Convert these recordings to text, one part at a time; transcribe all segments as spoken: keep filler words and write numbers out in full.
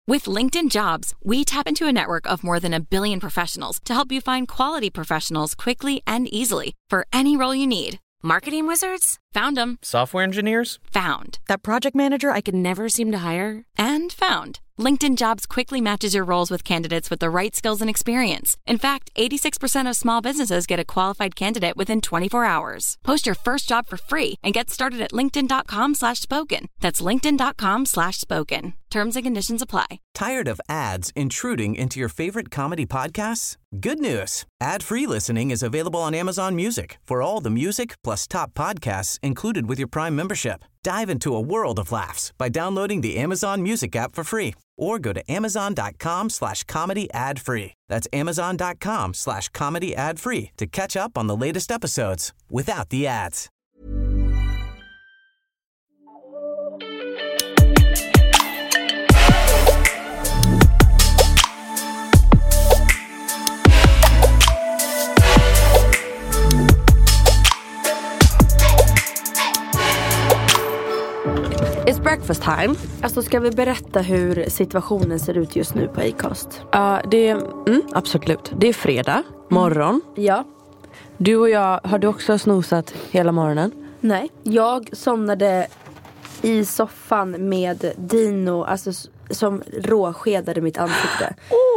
With LinkedIn Jobs, we tap into a network of more than a billion professionals to help you find quality professionals quickly and easily for any role you need. Marketing wizards? Found them. Software engineers? Found. That project manager I could never seem to hire? And found. LinkedIn Jobs quickly matches your roles with candidates with the right skills and experience. In fact, eighty-six percent of small businesses get a qualified candidate within twenty-four hours. Post your first job for free and get started at linkedin.com slash spoken. That's linkedin.com slash spoken. Terms and conditions apply. Tired of ads intruding into your favorite comedy podcasts? Good news. Ad-free listening is available on Amazon Music for all the music plus top podcasts included with your Prime membership. Dive into a world of laughs by downloading the Amazon Music app for free or go to amazon.com slash comedy ad free. That's amazon.com slash comedy ad free to catch up on the latest episodes without the ads. It's breakfast time. Alltså ska vi berätta hur situationen ser ut just nu på Acast? Ja, uh, det är mm, absolut. Det är fredag morgon. Mm. Ja. Du och jag, har du också snosat hela morgonen? Nej, jag somnade i soffan med Dino, alltså som råskedade mitt ansikte.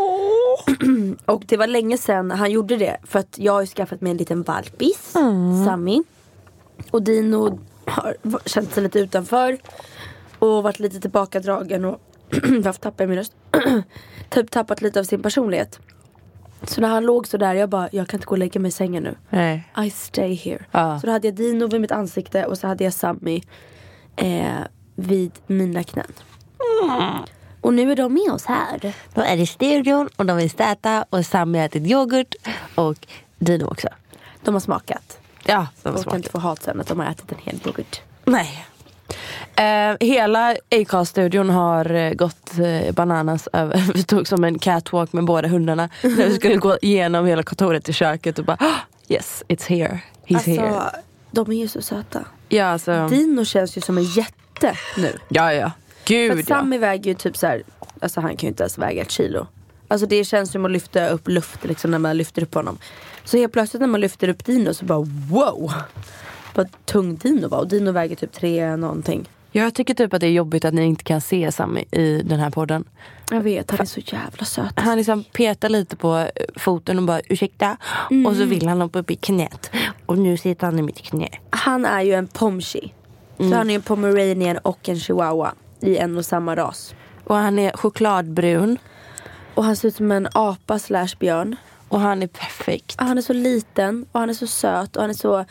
Oh. Och det var länge sedan han gjorde det, för att jag har ju skaffat mig en liten valpis, mm. Sammy. Och Dino har känt sig lite utanför och varit lite tillbakadragen och varför tappar jag min röst? Typ tappat lite av sin personlighet. Så när han låg så där, jag bara, jag kan inte gå och lägga mig i sängen nu. Nej. I stay here. Ah. Så då hade jag Dino vid mitt ansikte och så hade jag Sammy eh, vid mina knän. Mm. Och nu är de med oss här. De är i studion och de är stäta och Sammy har ätit yoghurt och Dino också. De har smakat. Ja, de har och smakat. kan inte få hat sen att de har ätit en hel yoghurt. Nej. Eh, hela Acast-studion har eh, gått eh, bananas över. Vi tog som en catwalk med båda hundarna. När vi skulle gå igenom hela kontoret till köket och bara, oh, yes, it's here. He's alltså, here. De är ju så söta. Ja, alltså. Dino känns ju som en jätte nu. Ja, ja. Gud, för Sammy ja. väger ju typ så här, alltså han kan ju inte ens väga ett kilo. Alltså det känns som att lyfta upp luft liksom när man lyfter upp honom. Så helt plötsligt när man lyfter upp Dino så bara wow. Vad tung Dino var. Och Dino väger typ tre någonting. Jag tycker typ att det är jobbigt att ni inte kan se Sammy i den här podden. Jag vet, han är så jävla söt. Han liksom petar lite på foten och bara, ursäkta. Mm. Och så vill han hoppa upp i knät. Och nu sitter han i mitt knä. Han är ju en pomchi. Mm. Så han är en pomeranian och en chihuahua i en och samma ras. Och han är chokladbrun. Och han ser ut som en apa slash björn. Och han är perfekt. Och han är så liten och han är så söt och han är så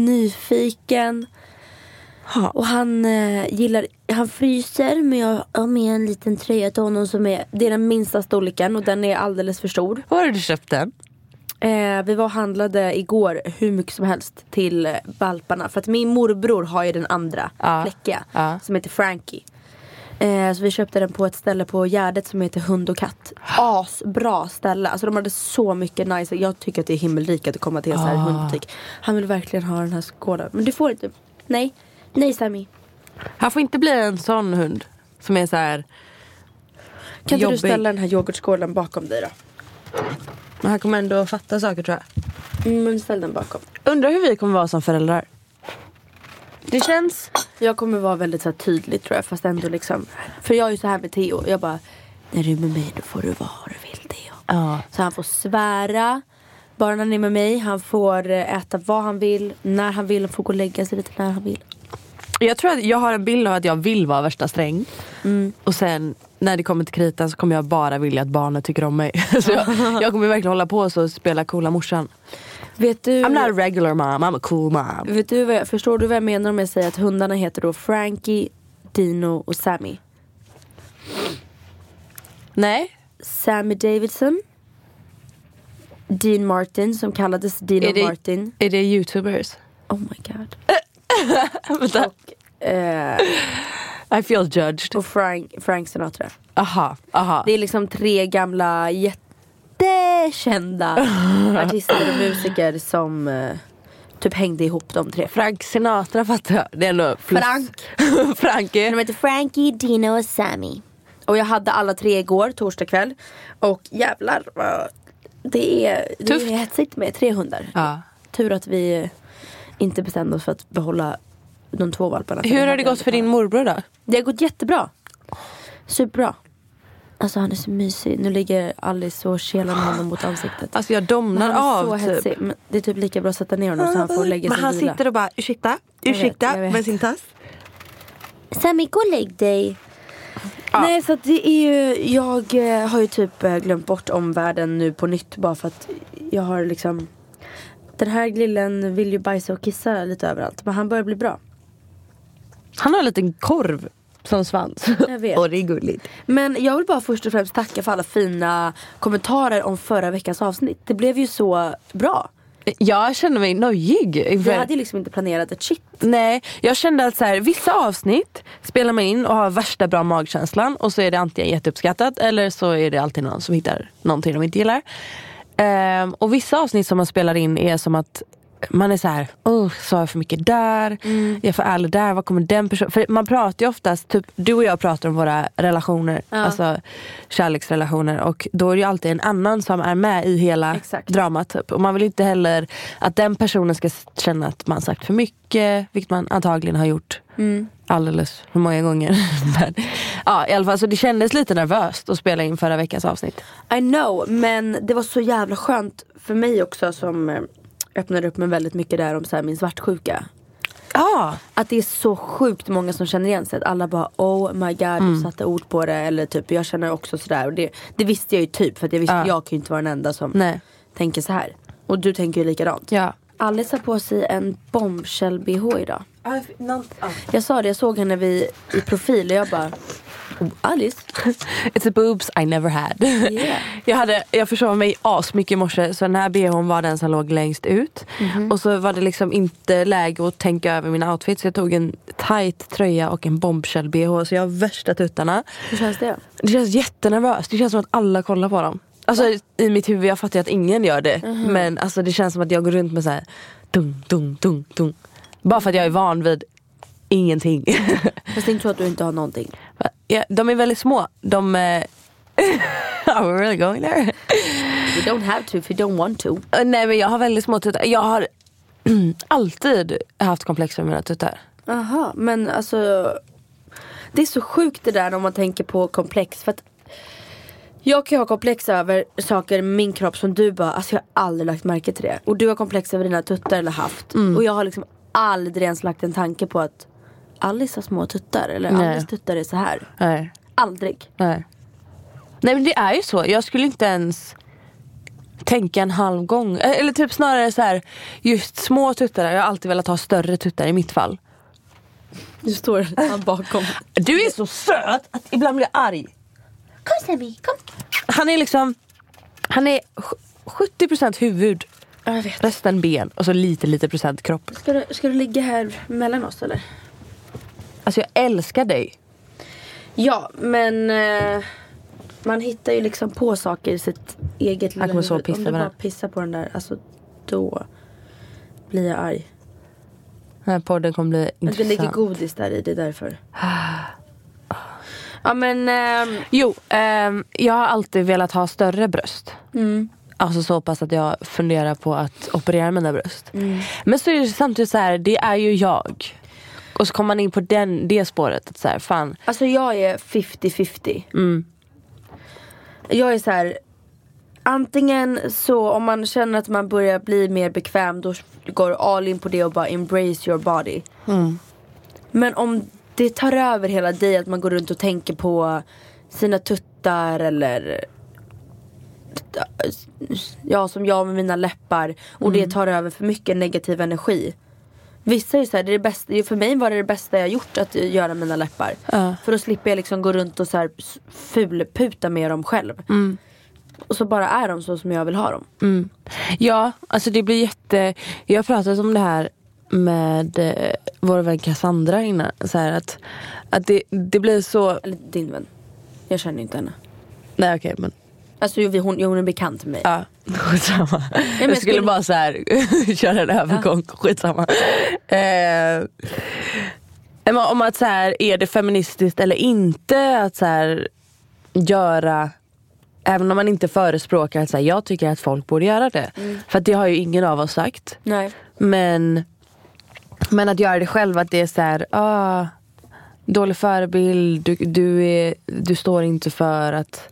nyfiken. Ha. Och han eh, gillar, han fryser, men jag har med en liten tröja till honom som är, det är den minsta storleken och den är alldeles för stor. Var har du köpt den? Eh, vi var och handlade igår hur mycket som helst till eh, valparna. För att min morbror har ju den andra ja. fläckiga ja. som heter Frankie. Eh, så vi köpte den på ett ställe på Gärdet som heter Hund och katt. Asbra ställe. Alltså de hade så mycket nice. Jag tycker att det är himmelrikt att komma till en sån här ah. hundbutik. Han vill verkligen ha den här skålen. Men du får inte. Nej. Nej, Sammy. Han får inte bli en sån hund som är så här. Kan jobbig. inte du ställa den här yoghurtskålen bakom dig då? Men han kommer ändå fatta saker, tror jag. Mm, men ställ den bakom. Undrar hur vi kommer vara som föräldrar. Det känns. Jag kommer vara väldigt så här tydlig, tror jag. Fast ändå liksom. För jag är ju så här med Theo. Jag bara, när du är med mig då får du vara vad du vill, Theo. Ja. Så han får svära. Bara när han är med mig. Han får äta vad han vill. När han vill. Han får gå och lägga sig lite när han vill. Jag tror att jag har en bild av att jag vill vara värsta sträng. Mm. Och sen när det kommer till kritan så kommer jag bara vilja att barnet tycker om mig. Så jag, jag kommer verkligen hålla på så och spela coola morsan. Vet du, I'm not a regular mom, I'm a cool mom. Vet du vad jag, förstår du vad jag menar om jag säger att hundarna heter då Frankie, Dino och Sammy? Nej. Sammy Davidson, Dean Martin som kallades Dino är det, Martin. Är det YouTubers? Oh my god. och, eh, I feel judged. Och Frank, Frank Sinatra. Aha, aha. Det är liksom tre gamla jättekända artister och musiker som eh, typ hängde ihop de tre. Frank Sinatra fattar jag. Det är ändå plus. Frank. Frankie. De heter Frankie, Dino och Sammy. Och jag hade alla tre igår, torsdag kväll. Och jävlar vad det är, det är hetsigt med tre hundar. Ja. Tur att vi inte bestämde oss för att behålla de två valparna. Hur har det gått för din morbror då? Det har gått jättebra. Superbra. Alltså han är så mysig. Nu ligger Alice och kelar honom mot ansiktet. Alltså jag domnar av så typ. hetsig. Men det är typ lika bra att sätta ner honom så han får lägga sig. Men han vila. sitter och bara, ursäkta, ursäkta jag vet, jag vet. med sin tass. Sammy, gå och lägg dig. Ja. Nej, så att det är ju, jag eh, har ju typ eh, glömt bort om världen nu på nytt. Bara för att jag har liksom, den här grillen vill ju bajsa och kissa lite överallt. Men han börjar bli bra. Han har en liten korv som svans. Jag vet. Och det är gulligt. Men jag vill bara först och främst tacka för alla fina kommentarer om förra veckans avsnitt. Det blev ju så bra. Jag känner mig nojig. Vi hade ju liksom inte planerat ett shit. Nej, jag kände att så här, vissa avsnitt spelar man in och har värsta bra magkänslan. Och så är det antingen jätteuppskattat eller så är det alltid någon som hittar någonting de inte gillar. Ehm, och vissa avsnitt som man spelar in är som att man är så här, oh, sa jag för mycket där? Mm. Jag är för ärlig där, vad kommer den personen? För man pratar ju oftast, typ, du och jag pratar om våra relationer, ja. Alltså kärleksrelationer. Och då är det ju alltid en annan som är med i hela Exakt. dramat. Typ. Och man vill inte heller att den personen ska känna att man sagt för mycket, vilket man antagligen har gjort mm. alldeles för många gånger. Men, ja, i alla fall, så det kändes lite nervöst att spela in förra veckans avsnitt. I know, men det var så jävla skönt för mig också som öppnade upp mig väldigt mycket där om så här, min svartsjuka. Ah. Att det är så sjukt många som känner igen sig. Att alla bara, oh my god, mm. du satte ord på det. Eller typ, jag känner också sådär. Och det, det visste jag ju typ. För att jag visste att ah. jag kan ju inte vara den enda som Nej. tänker så här. Och du tänker ju likadant. Ja. Alice har på sig en bombshell-B H idag. Ah, någon, ah. Jag sa det, jag såg henne vid, i profil. Och jag bara, oh, Alice. It's a boobs I never had. Yeah. jag, hade, jag försov mig asmycket i morse. Så den här B H:n var den som låg längst ut. Mm-hmm. Och så var det liksom inte läge att tänka över min outfit. Så jag tog en tight tröja och en bombshell-B H. Så jag har värsta tuttarna. Hur känns det? Det känns jättenervöst. Det känns som att alla kollar på dem. Alltså Va? I mitt huvud, jag fattar att ingen gör det. Mm-hmm. Men alltså, det känns som att jag går runt med så här dum, dum, dum, dum. Bara för att jag är van vid ingenting. Fast jag tror att du inte har någonting. Ja, de är väldigt små. De är... Are we really going there? You don't have to if you don't want to. Nej, men jag har väldigt små tuttar. Jag har alltid haft komplex med mina tuttar. Aha, men alltså det är så sjukt det där om man tänker på komplex. För att jag kan ju ha komplex över saker i min kropp som du bara, alltså jag har aldrig lagt märke till det. Och du har komplex över dina tuttar eller haft. Mm. Och jag har liksom aldrig ens lagt en tanke på att Alice har små tuttar. Eller Nej. Alice tuttar är så här. Nej. Aldrig. Nej. Nej, men det är ju så. Jag skulle inte ens tänka en halv gång. Eller typ snarare så här, just små tuttar. Jag har alltid velat ha större tuttar i mitt fall. Du står han bakom. Du är så söt att ibland blir jag arg. Kom Sammy, kom. Han är liksom, han är sjuttio procent huvud. Jag vet. Resten ben och så lite lite procent kropp. Ska du, ska du ligga här mellan oss eller? Alltså jag älskar dig. Ja, men eh, man hittar ju liksom på saker i sitt eget lilla huvud. Så pissa Om du bara pissar på den där, alltså då blir jag arg. Den här podden kommer bli intressant. Det ligger godis där i, det är därför. Ja men eh, Jo, eh, jag har alltid velat ha större bröst. Mm. Alltså så pass att jag funderar på att operera mina bröst. Mm. Men så är det samtidigt så här, det är ju jag. Och så kommer man in på den, det spåret att så här, fan. Alltså jag är femtio femtio. Mm. Jag är så här, antingen så om man känner att man börjar bli mer bekväm, då går all in på det och bara embrace your body. Mm. Men om det tar över hela dig, att man går runt och tänker på sina tuttar eller ja, som jag med mina läppar, och mm. det tar över för mycket negativ energi. Vissa är ju så här, det är det bästa, för mig var det det bästa jag gjort att göra mina läppar. Uh. För då slipper jag liksom gå runt och så här fulputa med dem själv. Mm. Och så bara är de så som jag vill ha dem. Mm. Ja, alltså det blir jätte... Jag har pratat om det här med eh, vår vän Cassandra innan. Så här att, att det, det blir så... Eller din vän. Jag känner inte henne. Nej, okej, okay, men... Alltså jo, hon, hon är bekant med mig. Ja, skitsamma. Ja, jag, jag skulle, skulle bara så här köra en övergång. Ja. Skitsamma. Eh, om att så här, är det feministiskt eller inte? Att så här, göra, även om man inte förespråkar att säga, jag tycker att folk borde göra det. Mm. För att det har ju ingen av oss sagt. Nej. Men, men att göra det själv, att det är så här, ah, dålig förebild, du, du, är, du står inte för att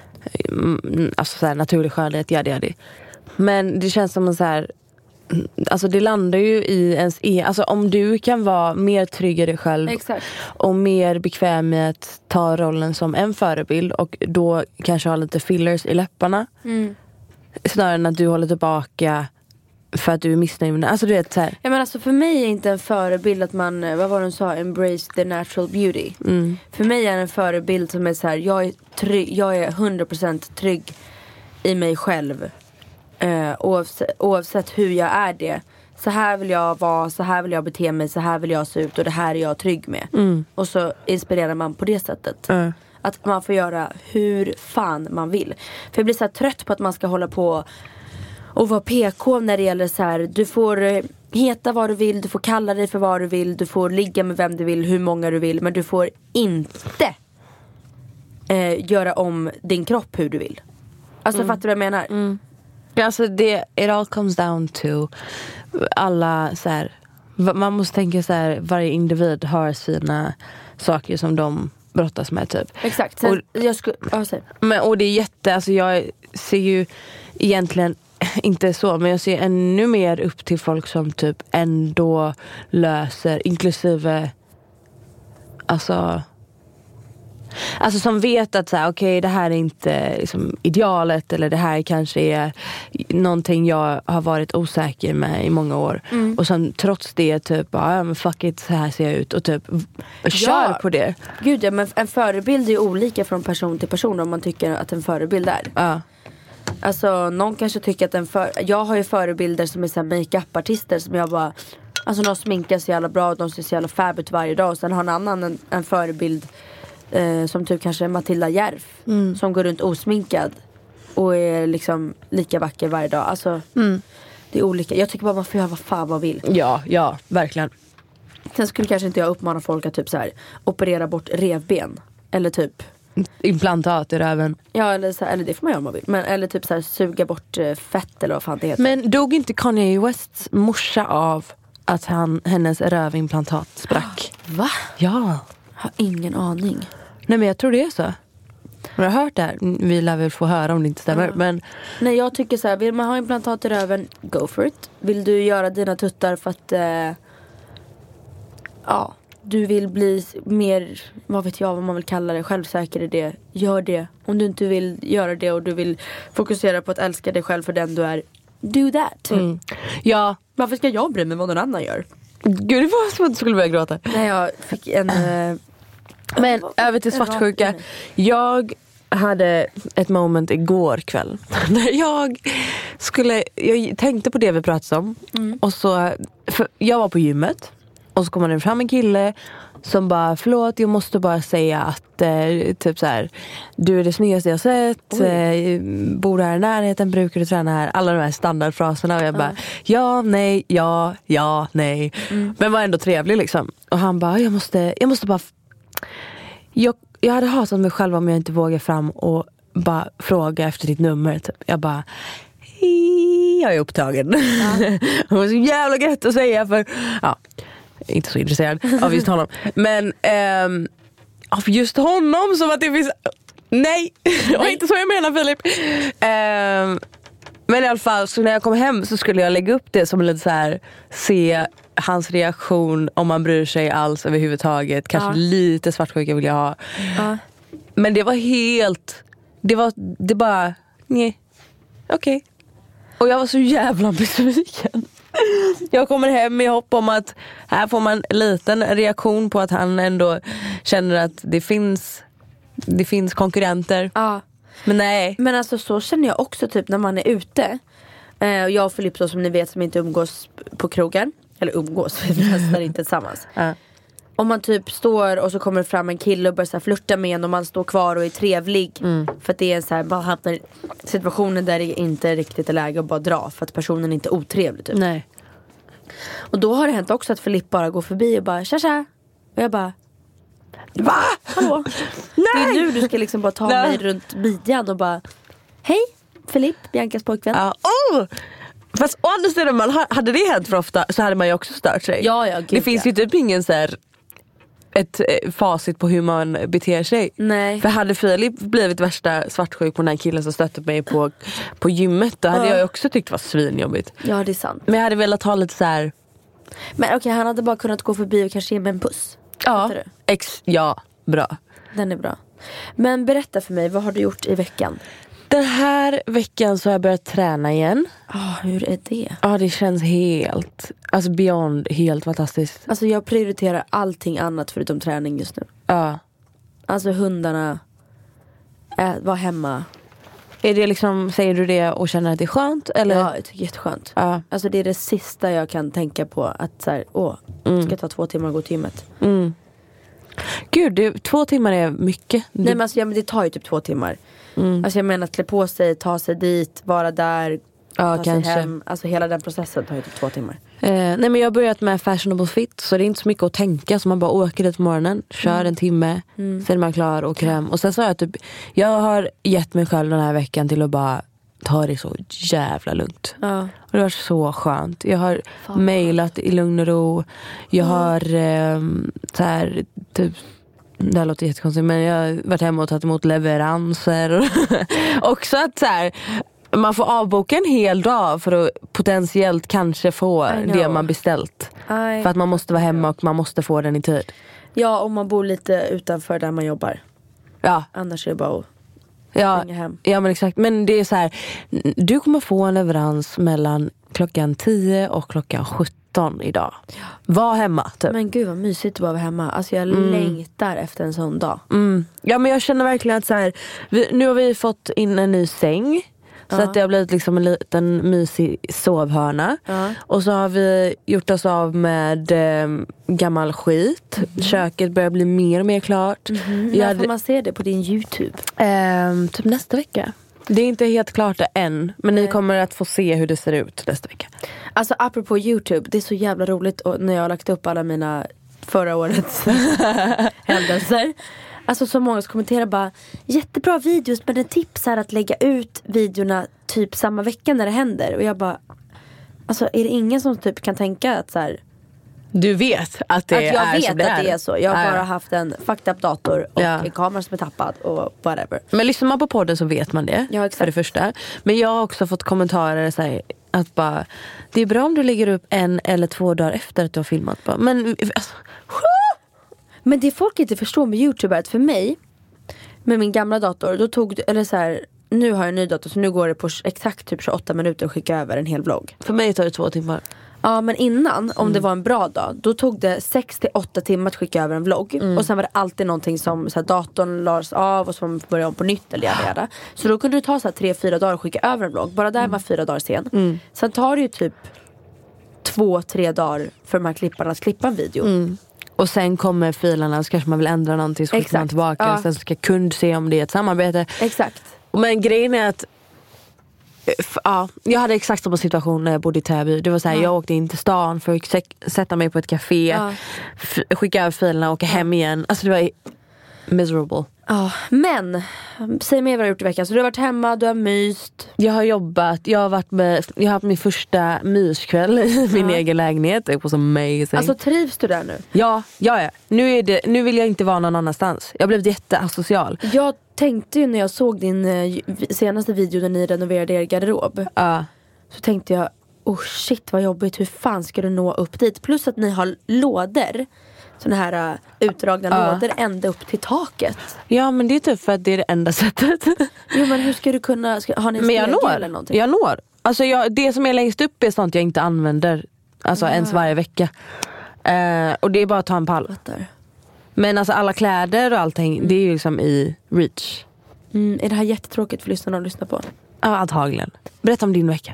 alltså så här, naturlig skönhet, ja, det, det. Men det känns som en så här, alltså det landar ju i ens e- alltså om du kan vara mer trygg i dig själv. Exakt. Och mer bekväm med att ta rollen som en förebild och då kanske ha lite fillers i läpparna mm. snarare än att du håller tillbaka för att du är missnöjd med det. Alltså du vet så här. Ja, men alltså för mig är inte en förebild att man, vad var det de sa, embrace the natural beauty. Mm. För mig är en förebild som är så här, jag är trygg, jag är hundra procent trygg i mig själv. Uh, oavsett, oavsett hur jag är det. Så här vill jag vara, så här vill jag bete mig, så här vill jag se ut och det här är jag trygg med. Mm. Och så inspirerar man på det sättet. Mm. Att man får göra hur fan man vill. För jag blir så här trött på att man ska hålla på och vara P K när det gäller så här, du får heta vad du vill, du får kalla dig för vad du vill, du får ligga med vem du vill, hur många du vill, men du får inte eh, göra om din kropp hur du vill. Alltså mm. fattar du vad jag menar? Mm. Alltså det, it all comes down to alla så här, man måste tänka så här, varje individ har sina saker som de brottas med typ. Exakt. Sen, och, jag skulle, ja, men, och det är jätte, alltså jag ser ju egentligen inte så, men jag ser ännu mer upp till folk som typ ändå löser, inklusive alltså Alltså som vet att så här, okej, okay, det här är inte liksom idealet, eller det här kanske är någonting jag har varit osäker med i många år. Mm. Och sen trots det typ, ja men fuck it, så här ser jag ut och typ kör ja. på det. Gud ja, men en förebild är ju olika från person till person om man tycker att en förebild är. Ja. Alltså någon kanske tycker att en för... jag har ju förebilder som är så här make-up-artister som jag bara, alltså de sminkar så jävla bra, de ser så jävla fab ut varje dag, och sen har en annan en, en förebild Eh, som typ kanske Matilda Järf mm. som går runt osminkad och är liksom lika vacker varje dag. Alltså mm. det är olika. Jag tycker bara man får göra vad fan man vill. Ja, ja, verkligen. Sen skulle kanske inte jag uppmana folk att typ så här operera bort revben eller typ implantat i röven. Ja, eller så här, eller det får man göra om man vill. Men eller typ så här suga bort eh, fett eller vad fan det heter. Men dog inte Kanye Wests morsa av att han hennes rövimplantat sprack? Va? Ja. Jag har ingen aning. Nej, men jag tror det är så. Har du hört det här? Vi lär väl få höra om det inte stämmer. Ja. Men... Nej, jag tycker så här, vill man ha implantat i röven, go for it. Vill du göra dina tuttar för att eh, ja, du vill bli mer, vad vet jag vad man vill kalla det, självsäker i det, gör det. Om du inte vill göra det och du vill fokusera på att älska dig själv för den du är, do that. Mm. Ja. Varför ska jag bry mig vad någon annan gör? Gud, det var som att du skulle börja gråta. Nej, jag fick en äh, men över till svartsjuka. Jag hade ett moment igår kväll när jag skulle, jag tänkte på det vi pratade om. Mm. Och så, för jag var på gymmet och så kommer det fram en kille som bara, förlåt, jag måste bara säga att eh, typ så här, du är det snyggaste jag sett, eh, bor här i närheten, brukar du träna här, alla de här standardfraserna, och jag bara, uh. ja, nej, ja, ja, nej, mm. men var ändå trevlig liksom. Och han bara, jag måste, jag måste bara jag, jag hade hatat mig själv om jag inte vågade fram och bara fråga efter ditt nummer typ. Jag bara, jag är upptagen. Ja. Det var så jävla gött att säga, för ja, inte så intresserad av just honom. Men ähm, av just honom, som att det finns... Nej, det var inte så jag menar, Filip. Ähm, men i alla fall, så när jag kom hem så skulle jag lägga upp det som lite så här, se hans reaktion, om man bryr sig alls överhuvudtaget. Kanske ja. Lite svartsjuka vill jag ha. Ja. Men det var helt... Det var det bara... Nej, okej. Okay. Och jag var så jävla besviken. Jag kommer hem med hopp om att här får man en liten reaktion på att han ändå känner att det finns det finns konkurrenter. Ja. Men nej. Men alltså så känner jag också typ när man är ute. Eh, jag och Filip då, som ni vet, som inte umgås på krogen. Eller umgås, vi testar inte tillsammans. Ja. Om man typ står och så kommer det fram en kille och börjar så här flirta med en, och man står kvar och är trevlig. Mm. För att det är en så här, bara hamnar situationen där det inte riktigt är läge att bara dra, för att personen inte är otrevlig typ. Nej. Och då har det hänt också att Filip bara går förbi och bara, tja tja. Och jag bara, Va? Hallå? Nej! Det är nu du ska liksom bara ta Nej. mig runt midjan och bara hej, Filip, Biancas pojkvän. Ja, oh! Fast å andra sidan, man, hade det hänt för ofta så hade man ju också stört sig. Ja, ja, gud, det finns ja. ju typ ingen så här, ett eh, facit på hur man beter sig. Nej. För hade Filip blivit värsta svartsjuk på den här killen som stötte mig på, på gymmet, då hade Ja. jag ju också tyckt det var svinjobbigt. Ja, det är sant. Men jag hade velat ha lite så här. Men okej, okay, han hade bara kunnat gå förbi och kanske ge mig en puss. Ja, Fattar du? ex, ja, bra. Den är bra. Men berätta för mig, vad har du gjort i veckan? Den här veckan så har jag börjat träna igen. Oh, hur är det? Ja, det känns helt, alltså beyond, helt fantastiskt. Alltså jag prioriterar allting annat förutom träning just nu. Ja. Alltså hundarna, äh, vara hemma. Är det liksom, säger du det och känner att det är skönt? Eller? Ja, det är jätteskönt. Ja. Alltså det är det sista jag kan tänka på. Att så här, åh, ska jag ta två timmar och gå till gymmet? Mm. Gud, det, två timmar är mycket. Du, Nej men, alltså, ja, men det tar ju typ två timmar. Mm. Alltså jag menar att klä på sig, ta sig dit, vara där, ja, ta kanske. sig hem. Alltså hela den processen tar ju typ två timmar. Eh, nej men jag har börjat med Fashionable Fit. Så det är inte så mycket att tänka. Så man bara åker dit på morgonen, kör mm. en timme, mm. sen är man klar och åker hem. Och sen så har jag typ, jag har gett mig själv den här veckan till att bara ta det så jävla lugnt. Ja. Och det var så skönt. Jag har Fan. mailat i lugn och ro. Jag mm. har eh, så här, typ, det här låter jättekonstigt, men jag har varit hemma och tagit emot leveranser. Också att så här, man får avboka en hel dag för att potentiellt kanske få det man beställt. I för att man måste vara hemma och man måste få den i tid. Ja, om man bor lite utanför där man jobbar. Ja. Annars är det bara att ja, ringa hem. Ja, men exakt. Men det är så här, du kommer få en leverans mellan klockan tio och klockan sjutton idag. Var hemma typ. Men gud vad mysigt att vara hemma. Alltså jag mm. längtar efter en sån dag. Mm. Ja, men jag känner verkligen att så här, vi, nu har vi fått in en ny säng. Så uh-huh. att det har blivit liksom en liten mysig sovhörna. Uh-huh. Och så har vi gjort oss av med eh, gammal skit. Mm-hmm. Köket börjar bli mer och mer klart. Mm-hmm. När hade... får man se det på din YouTube? Eh, typ nästa vecka. Det är inte helt klart än. Men Nej. Ni kommer att få se hur det ser ut nästa vecka. Alltså apropå YouTube, det är så jävla roligt. Och när jag har lagt upp alla mina förra årets händelser. Alltså så många som kommenterar bara jättebra videos, men en tips är att lägga ut videorna typ samma vecka när det händer. Och jag bara, alltså är det ingen som typ kan tänka att så här, du vet att det att jag är vet så att det är. det är så. Jag har ja. bara haft en fucked up dator och ja. en kamera som är tappad och whatever. Men lyssnar man på podden så vet man det. Ja, exakt. För det första. Men jag har också fått kommentarer så här, att bara, det är bra om du lägger upp en eller två dagar efter att du har filmat. Bara. Men alltså, Men det folk inte förstår med YouTube är att för mig, med min gamla dator, då tog eller så här, nu har jag en ny dator så nu går det på exakt typ tjugoåtta minuter att skicka över en hel vlogg. För mig tar det två timmar. Ja, men innan, om mm. det var en bra dag, då tog det sex till åtta timmar att skicka över en vlogg. Mm. Och sen var det alltid någonting som så här, datorn lades av och som började om på nytt eller jada, jada. Så då kunde det ta så här, tre, fyra dagar att skicka över en vlogg. Bara där mm. var fyra dagar sen. Mm. Sen tar det ju typ två, tre dagar för de här klipparna att klippa en video. Mm. Och sen kommer filerna, så kanske man vill ändra någonting, så skickar man tillbaka. Ja. Sen ska kund se om det är ett samarbete. Exakt. Men grejen är att f- ja, jag hade exakt samma situation när jag bodde i Täby. Det var så här, ja. jag åkte in till stan för att sä- sätta mig på ett café, ja. f- skicka över filerna och åka ja. hem igen. Alltså det var miserable. Ja, men säg mig vad du har gjort i veckan. Så du har varit hemma, du har myst. Jag har jobbat, jag har varit med, jag har haft min första myskväll i min ja. egen lägenhet. Det var så amazing. Alltså trivs du där nu? Ja, ja, ja. Nu, är det, nu vill jag inte vara någon annanstans. Jag blev jätteasocial. Jag tänkte ju när jag såg din eh, senaste video där ni renoverade er garderob. Ja. Så tänkte jag, oh shit vad jobbigt, hur fan ska du nå upp dit? Plus att ni har lådor, såna här uh, utdragna ja. lådor ända upp till taket. Ja, men det är typ för att det är det enda sättet. Jo, men hur ska du kunna, ska, har ni en men jag når, eller någonting? jag når. Alltså jag, det som är längst upp är sånt jag inte använder. Alltså ja. ens varje vecka. Uh, och det är bara att ta en pall. Fattar. Men alltså alla kläder och allting, mm. det är ju liksom i reach. Mm, är det här jättetråkigt för lyssnarna att lyssna på? Ja, antagligen. Berätta om din vecka.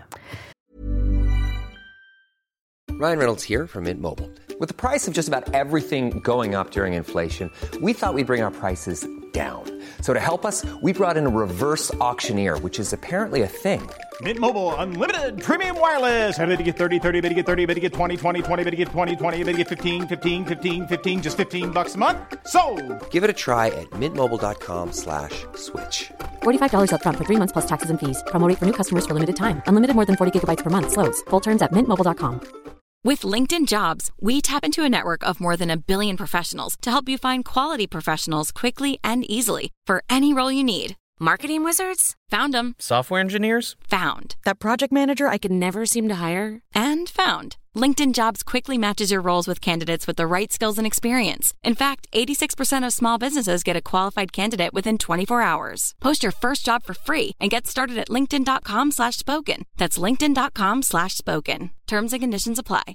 Ryan Reynolds here from Mint Mobile. With the price of just about everything going up during inflation, we thought we'd bring our prices down. So to help us, we brought in a reverse auctioneer, which is apparently a thing. Mint Mobile Unlimited Premium Wireless. How to get thirty, thirty, bit to get thirty, bit to get twenty, twenty, twenty, bit to get twenty, twenty, bit to get fifteen, fifteen, fifteen, fifteen, just fifteen bucks a month? Sold! Give it a try at mintmobile.com slash switch. forty-five dollars up front for three months plus taxes and fees. Promo rate for new customers for limited time. Unlimited more than forty gigabytes per month. Slows full terms at mint mobile dot com. With LinkedIn Jobs, we tap into a network of more than a billion professionals to help you find quality professionals quickly and easily for any role you need. Marketing wizards? Found them. Software engineers? Found. That project manager I could never seem to hire? And found. LinkedIn Jobs quickly matches your roles with candidates with the right skills and experience. In fact, eighty-six percent of small businesses get a qualified candidate within twenty-four hours. Post your first job for free and get started at linkedin.com slash spoken. That's linkedin.com slash spoken. Terms and conditions apply.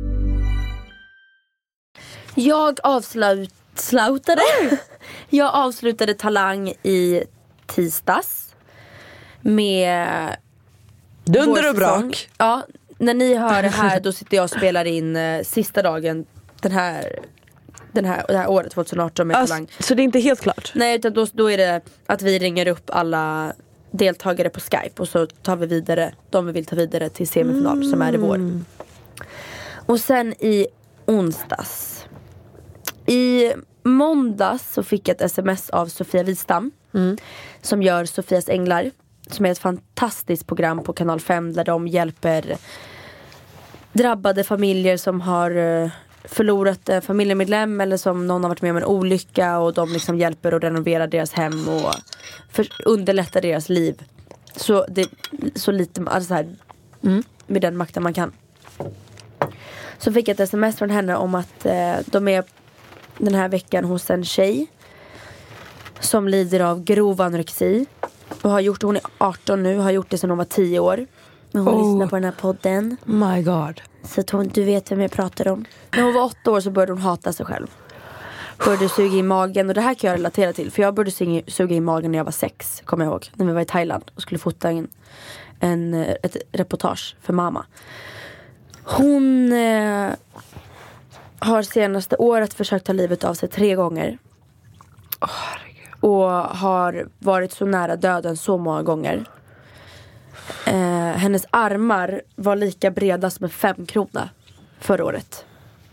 Jag avslutade Jag avslutade Talang i tisdags med dunder och brak. Ja, när ni hör det här då sitter jag och spelar in eh, sista dagen den här den här, det här året tjugoarton med alltså, Talang. Så det är inte helt klart? Nej, utan då, då är det att vi ringer upp alla deltagare på Skype och så tar vi vidare, de vi vill ta vidare till semifinal mm. som är i vår. Och sen i onsdags i måndags så fick jag ett sms av Sofia Wistam mm. som gör Sofias Änglar, som är ett fantastiskt program på kanal fem där de hjälper drabbade familjer som har förlorat en familjemedlem eller som någon har varit med om en olycka, och de liksom hjälper att renovera deras hem och för, underlätta deras liv så, det, så lite alltså så här, mm. med den makten man kan. Så fick jag ett sms från henne om att eh, de är den här veckan hos en tjej som lider av grov anorexi och har gjort, hon är arton nu, har gjort det sedan hon var tio år. Men hon oh. lyssnar på den här podden. My God. Så att hon, du vet vem jag pratar om. När hon var åtta år så började hon hata sig själv. Började suga i magen, och det här kan jag relatera till, för jag började suga, suga i magen när jag var sex, kommer jag ihåg, när vi var i Thailand och skulle fota en, en, ett reportage för mamma. Hon eh, har senaste året försökt ta livet av sig tre gånger. Oh, och har varit så nära döden så många gånger. Eh, hennes armar var lika breda som en femkrona förra året.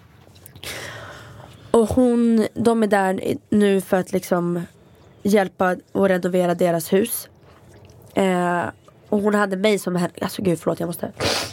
Och hon, de är där nu för att liksom hjälpa och renovera deras hus. Eh, och hon hade mig som, alltså gud förlåt, jag måste...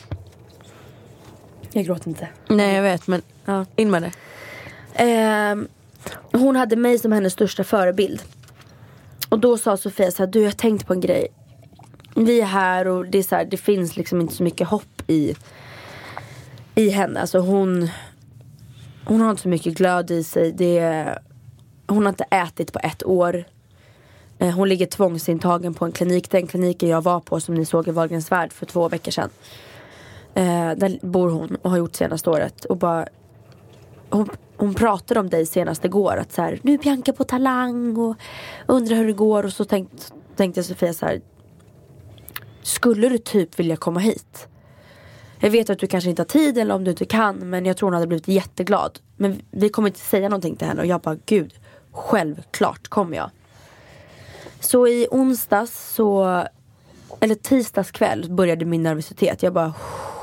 Jag gråter inte. Nej, jag vet, men ja. In med det. Eh, hon hade mig som hennes största förebild. Och då sa Sofia så här: du, jag har tänkt på en grej. Vi är här och det är så här, det finns liksom inte så mycket hopp i i henne. Alltså hon hon har inte så mycket glöd i sig. Det, hon har inte ätit på ett år. Eh, hon ligger tvångsintagen på en klinik. Den kliniken jag var på, som ni såg i Wahlgrens värld för två veckor sedan. Eh, där bor hon och har gjort senaste året. Och bara hon, hon pratade om dig senast igår, att så här, nu Bianca på Talang och undrar hur det går. Och så tänkt, tänkte jag Sofia så här: skulle du typ vilja komma hit? Jag vet att du kanske inte har tid eller om du inte kan, men jag tror hon hade blivit jätteglad. Men vi kommer inte säga någonting till henne. Och jag bara, gud, självklart kommer jag. Så i onsdags så, eller tisdags kväll började min nervositet. Jag bara,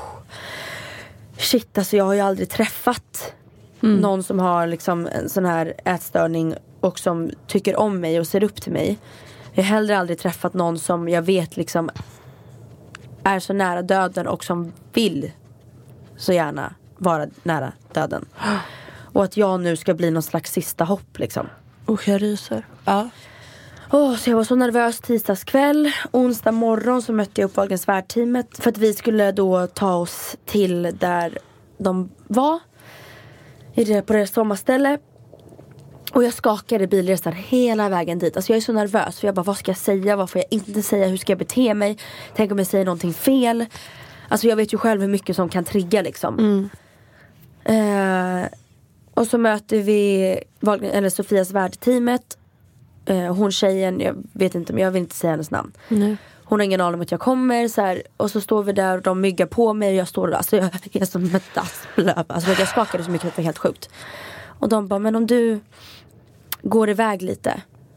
shit, alltså jag har ju aldrig träffat mm. någon som har liksom en sån här ätstörning och som tycker om mig och ser upp till mig. Jag har heller aldrig träffat någon som jag vet liksom är så nära döden och som vill så gärna vara nära döden. Och att jag nu ska bli någon slags sista hopp liksom. Och jag ryser. Ja. Oh, så jag var så nervös tisdags kväll. Onsdag morgon så mötte jag upp Wahlgrens värld-teamet för att vi skulle då ta oss till där de var. I det, på deras sommarställe. Och jag skakade bilresan hela vägen dit. Alltså jag är så nervös. För jag bara, vad ska jag säga? Vad får jag inte säga? Hur ska jag bete mig? Tänk om jag säger någonting fel? Alltså jag vet ju själv hur mycket som kan trigga liksom. Mm. Eh, och så möter vi eller Sofias värld-teamet. Eh, hon tjejen, jag vet inte, men jag vill inte säga hennes namn. Mm. Hon har ingen aning om att jag kommer så här, och så står vi där och de myggar på mig och jag står där, alltså jag är som ett dasslöv. Alltså jag skakade så mycket att det var helt sjukt. Och de bara, men om du går iväg lite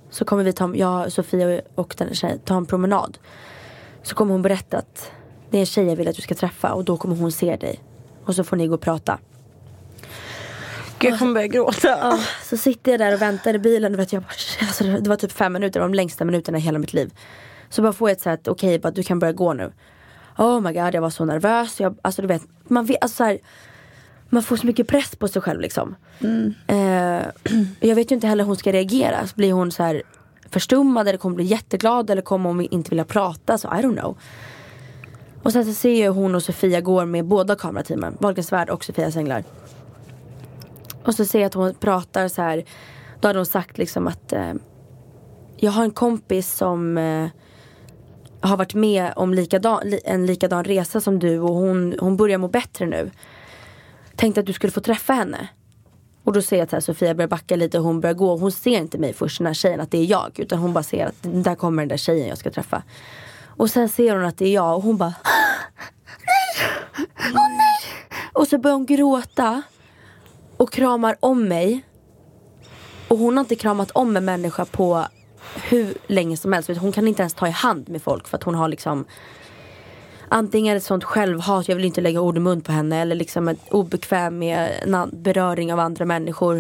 så kommer vi ta, jag, Sofia och den tjejen ta en promenad. Så kommer hon berätta att det är en tjej jag vill att du ska träffa. Och då kommer hon se dig. Och så får ni gå och prata. Gud, jag kommer börja gråta. Ja, så sitter jag där och väntar i bilen. Och vet jag, alltså, det var typ fem minuter. Det var de längsta minuterna i hela mitt liv. Så bara får jag ett så här, okej, okay, du kan börja gå nu. Oh my god, jag var så nervös. Jag, alltså du vet, man vet, alltså så här, man får så mycket press på sig själv liksom. Mm. Eh, jag vet ju inte heller hur hon ska reagera. Blir hon så här förstummad eller kommer bli jätteglad eller kommer hon inte vilja prata, så I don't know. Och sen så ser jag hon och Sofia går med båda kamerateamen, Wahlgrens värld och Sofias änglar. Och så ser jag att hon pratar så här. Då hade hon sagt liksom att eh, jag har en kompis som eh, har varit med om likadan, en likadan resa som du, och hon, hon börjar må bättre nu. Tänkte att du skulle få träffa henne. Och då ser jag att här, Sofia börjar backa lite och hon börjar gå. Hon ser inte mig först, den här tjejen, att det är jag. Utan hon bara ser att där kommer den där tjejen jag ska träffa. Och sen ser hon att det är jag. Och hon bara, nej, åh nej. Och så börjar hon gråta. Och kramar om mig. Och hon har inte kramat om en människa på hur länge som helst. Hon kan inte ens ta i hand med folk. För att hon har liksom antingen ett sånt självhat, jag vill inte lägga ord i mun på henne, eller liksom ett obekväm med en beröring av andra människor.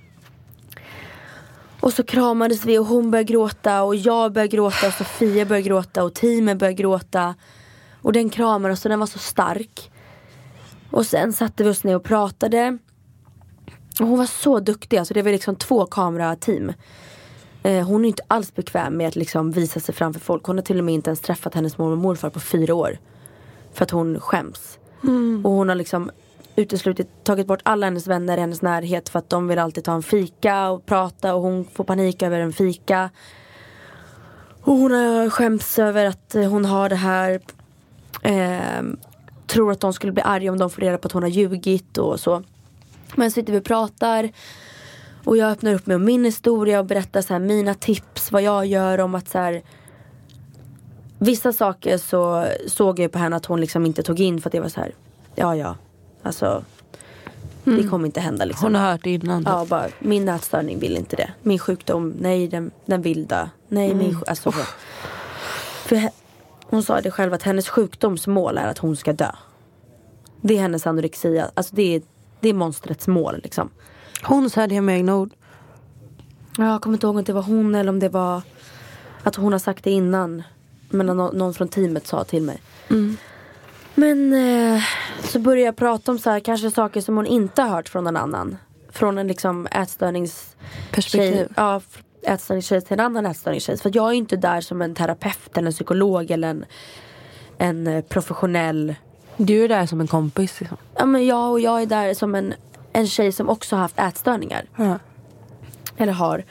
Och så kramades vi och hon började gråta och jag började gråta och Sofia började gråta och teamen började gråta. Och den kramade oss och den var så stark. Och sen satte vi oss ner och pratade. Och hon var så duktig, alltså det var liksom två kamerateam. Eh, hon är inte alls bekväm med att liksom visa sig framför folk. Hon har till och med inte ens träffat hennes mormor och morfar på fyra år. För att hon skäms. Mm. Och hon har liksom uteslutit, tagit bort alla hennes vänner i hennes närhet. För att de vill alltid ta en fika och prata. Och hon får panik över en fika. Och hon har skäms över att hon har det här. Eh, tror att de skulle bli arga om de får reda på att hon har ljugit och så. Men så sitter vi och pratar. Och jag öppnar upp mig om min historia och berättar så här mina tips, vad jag gör, om att så här, vissa saker så såg jag på henne att hon liksom inte tog in, för att det var så här, ja ja, alltså mm. det kommer inte hända liksom. Hon har hört innan. Ja, bara, min nätstörning vill inte det. Min sjukdom, nej, den, den vill dö. Nej, mm. min alltså, oh. för hon sa det själv att hennes sjukdomsmål är att hon ska dö. Det är hennes anorexia, alltså det är, det är monstrets mål liksom. Hon sa det med egna ord. Ja, jag kommer inte ihåg om det var hon eller om det var att hon har sagt det innan. Men någon, någon från teamet sa till mig. Mm. Men eh, så började jag prata om så här, kanske saker som hon inte har hört från någon annan. Från en liksom ätstörningsperspektiv. Ja, ätstörningstjej till en annan ätstörningstjej. För jag är inte där som en terapeut eller en psykolog eller en, en professionell. Du är där som en kompis liksom. Ja, men jag och jag är där som en En tjej som också har haft ätstörningar. Mm. Eller har.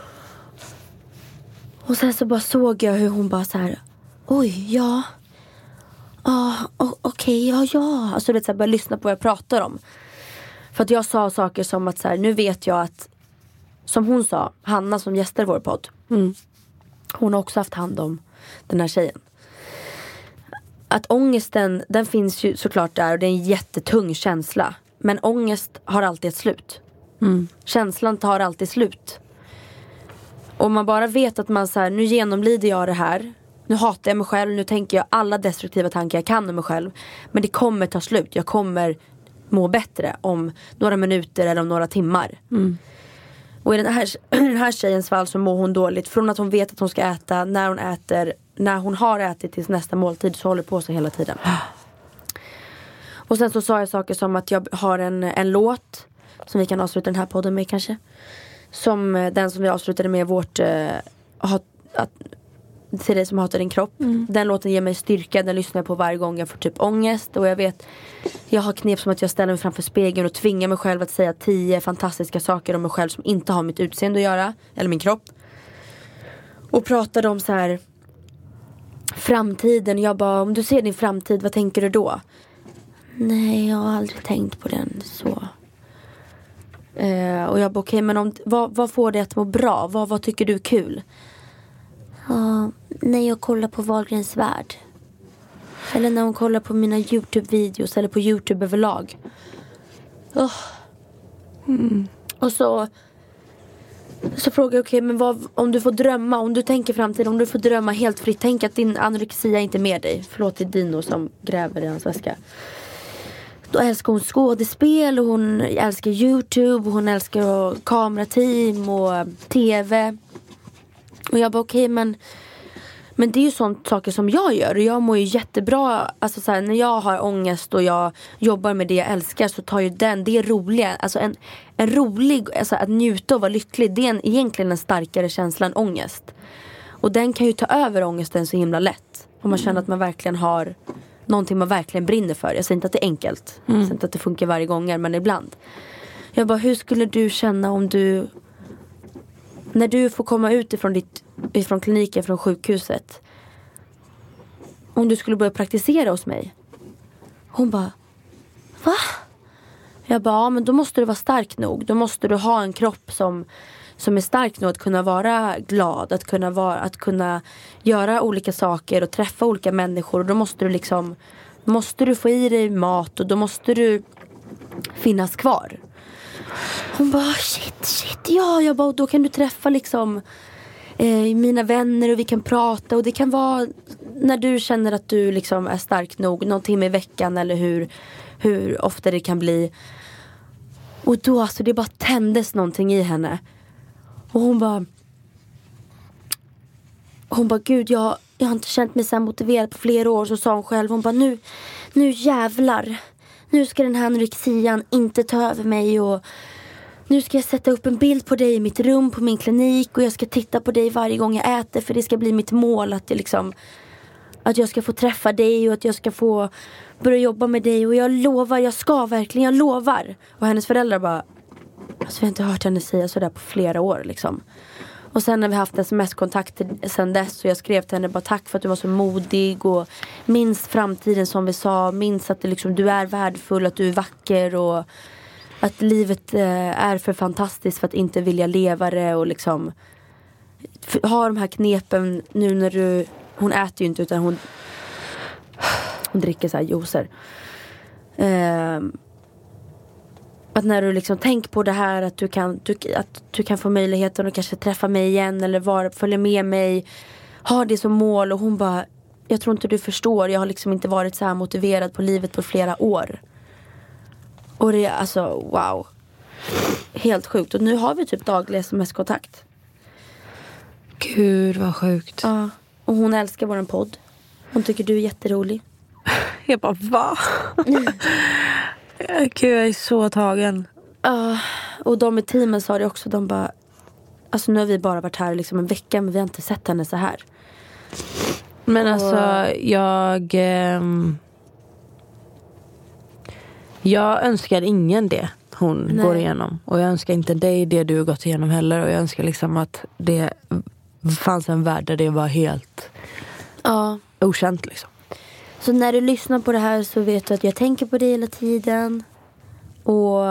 Och sen så bara såg jag hur hon bara så här. Oj, ja. Ja, ah, okej, okay, ja, ja. Alltså du vet så här, börja lyssna på vad jag pratar om. För att jag sa saker som att så här, nu vet jag att, som hon sa, Hanna som gäster vår podd. Mm. Hon har också haft hand om den här tjejen. Att ångesten, den finns ju såklart där och det är en jättetung känsla. Men ångest har alltid ett slut. Mm. Känslan tar alltid slut. Och man bara vet att man så här, nu genomlider jag det här. Nu hatar jag mig själv. Nu tänker jag alla destruktiva tankar jag kan om mig själv. Men det kommer ta slut. Jag kommer må bättre om några minuter eller om några timmar. Mm. Och i den här, den här tjejens fall så mår hon dåligt. Från att hon vet att hon ska äta, när hon äter, när hon har ätit tills nästa måltid, så håller på sig hela tiden. Och sen så sa jag saker som att jag har en, en låt som vi kan avsluta den här podden med kanske. Som den som vi avslutade med vårt uh, hat, att, till dig som hatar din kropp. Mm. Den låten ger mig styrka, den lyssnar jag på varje gång jag får typ ångest. Och jag vet, jag har knep som att jag ställer mig framför spegeln och tvingar mig själv att säga tio fantastiska saker om mig själv som inte har mitt utseende att göra. Eller min kropp. Och pratade om så här framtiden. Jag bara, om du ser din framtid, vad tänker du då? Nej, jag har aldrig tänkt på den så. Eh, och jag bara, okej, okay, men om, vad, vad får dig att må bra? Vad, vad tycker du är kul? Ja, när jag kollar på Wahlgrens värld. Eller när hon kollar på mina YouTube-videos. Eller på YouTube överlag. Oh. Mm. Och så Så frågar jag, okej, okay, men vad, om du får drömma, om du tänker framtiden, om du får drömma helt fritt, tänk att din anorexia inte är med dig. Förlåt, det är Dino som gräver i hans väska. Då älskar hon skådespel och hon älskar YouTube och hon älskar kamerateam och tv. Och jag bara, okej, okay, men Men det är ju sånt saker som jag gör. Och jag mår ju jättebra. Alltså så här, när jag har ångest och jag jobbar med det jag älskar, så tar ju den, det är roliga. Alltså en, en rolig, alltså att njuta och vara lycklig, det är en, egentligen en starkare känsla än ångest. Och den kan ju ta över ångesten så himla lätt. Om man känner att man verkligen har någonting man verkligen brinner för. Jag säger inte att det är enkelt. Mm. Jag säger inte att det funkar varje gång, men ibland. Jag bara, hur skulle du känna om du, när du får komma ut ifrån ditt, ifrån kliniken, från sjukhuset, om du skulle börja praktisera hos mig? Hon bara, va? Jag bara, ja, men då måste du vara stark nog. Då måste du ha en kropp som, som är stark nog att kunna vara glad, att kunna, vara, att kunna göra olika saker och träffa olika människor. Och då måste du liksom, måste du få i dig mat och då måste du finnas kvar. Hon bara, shit, shit, ja, jag bara, då kan du träffa liksom eh, mina vänner och vi kan prata. Och det kan vara när du känner att du liksom är stark nog, någon timme i veckan eller hur, hur ofta det kan bli. Och då, alltså, det bara tändes någonting i henne. Och hon bara, hon bara, gud, jag, jag har inte känt mig så här motiverad på flera år. Så sa hon själv, hon bara, nu, nu jävlar. Nu ska den här anorexian inte ta över mig och nu ska jag sätta upp en bild på dig i mitt rum på min klinik och jag ska titta på dig varje gång jag äter, för det ska bli mitt mål att det liksom, att jag ska få träffa dig och att jag ska få börja jobba med dig, och jag lovar, jag ska verkligen, jag lovar. Och hennes föräldrar bara, alltså vi har inte hört henne säga sådär på flera år liksom. Och sen har vi haft sms-kontakt sen dess och jag skrev till henne bara, tack för att du var så modig och minns framtiden som vi sa, minns att det liksom, du är värdefull, att du är vacker och att livet eh, är för fantastiskt för att inte vilja leva det, och liksom ha de här knepen nu när du, hon äter ju inte utan hon hon dricker så här juicer. Eh, att när du liksom tänker på det här, att du kan, du, att du kan få möjligheten att kanske träffa mig igen eller vara, följa med mig, ha det som mål. Och hon bara, jag tror inte du förstår, jag har liksom inte varit så här motiverad på livet på flera år. Och det är alltså, wow, helt sjukt. Och nu har vi typ daglig sms-kontakt. Gud vad sjukt. Ja, och hon älskar våran podd. Hon tycker du är jätterolig. Jag bara, va? Gud, jag är så tagen. Uh, och de i teamen sa det också. De bara, alltså nu har vi bara varit här liksom en vecka, men vi har inte sett henne så här. Men och... alltså jag eh, Jag önskar ingen det hon Nej. går igenom. Och jag önskar inte dig det du har gått igenom heller. Och jag önskar liksom att det fanns en värld där det var helt uh. okänt liksom. Så när du lyssnar på det här så vet du att jag tänker på dig hela tiden. Och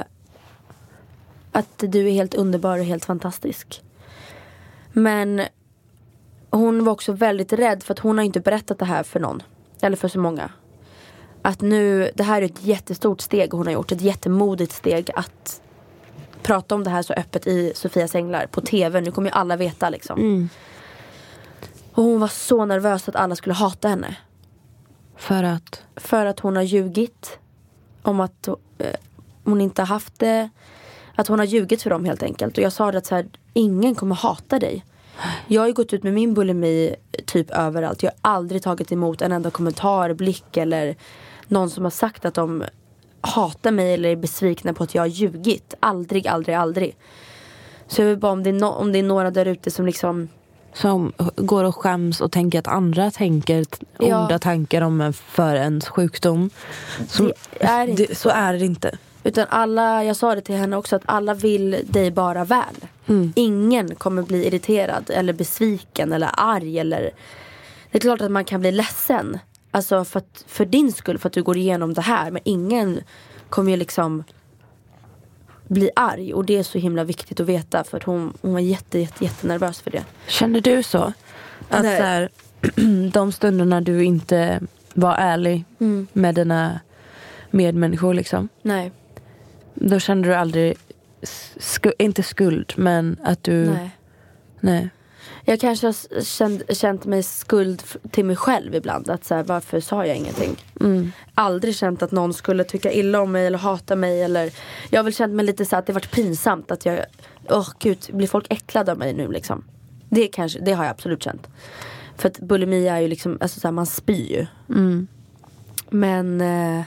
att du är helt underbar och helt fantastisk. Men hon var också väldigt rädd, för att hon har inte berättat det här för någon. Eller för så många. Att nu, det här är ett jättestort steg hon har gjort. Ett jättemodigt steg att prata om det här så öppet i Sofias Änglar på tv. Nu kommer ju alla veta liksom. Mm. Och hon var så nervös att alla skulle hata henne. För att? För att hon har ljugit om att eh, hon inte har haft det. Att hon har ljugit för dem helt enkelt. Och jag sa det att så här, ingen kommer hata dig. Jag har ju gått ut med min bulimi typ överallt. Jag har aldrig tagit emot en enda kommentar, blick eller någon som har sagt att de hatar mig eller är besvikna på att jag har ljugit. Aldrig, aldrig, aldrig. Så jag vill bara, om det är, no- om det är några där ute som liksom... som går och skäms och tänker att andra tänker ja. onda tankar om en för ens sjukdom. Som, det är inte det, så är det inte. Utan alla, jag sa det till henne också, att alla vill dig bara väl. Mm. Ingen kommer bli irriterad eller besviken eller arg. Eller... Det är klart att man kan bli ledsen. Alltså för, att, för din skull, för att du går igenom det här. Men ingen kommer ju liksom bli arg. Och det är så himla viktigt att veta. För att hon, hon var jätte, jätte, jätte nervös för det. Kände du så? Att så här, de stunderna du inte var ärlig mm. med dina medmänniskor liksom. Nej. Då kände du aldrig sku- inte skuld, men att du... Nej. Nej. Jag kanske har känt, känt mig skuld f- till mig själv ibland. Att så här, varför sa jag ingenting? Mm. Aldrig känt att någon skulle tycka illa om mig eller hata mig. Eller, jag har väl känt mig lite så att det varit pinsamt. Att jag, åh oh, gud, blir folk äcklade av mig nu liksom? Det, kanske, det har jag absolut känt. För att bulimia är ju liksom, alltså så här, man spyr ju. Mm. Men... Eh,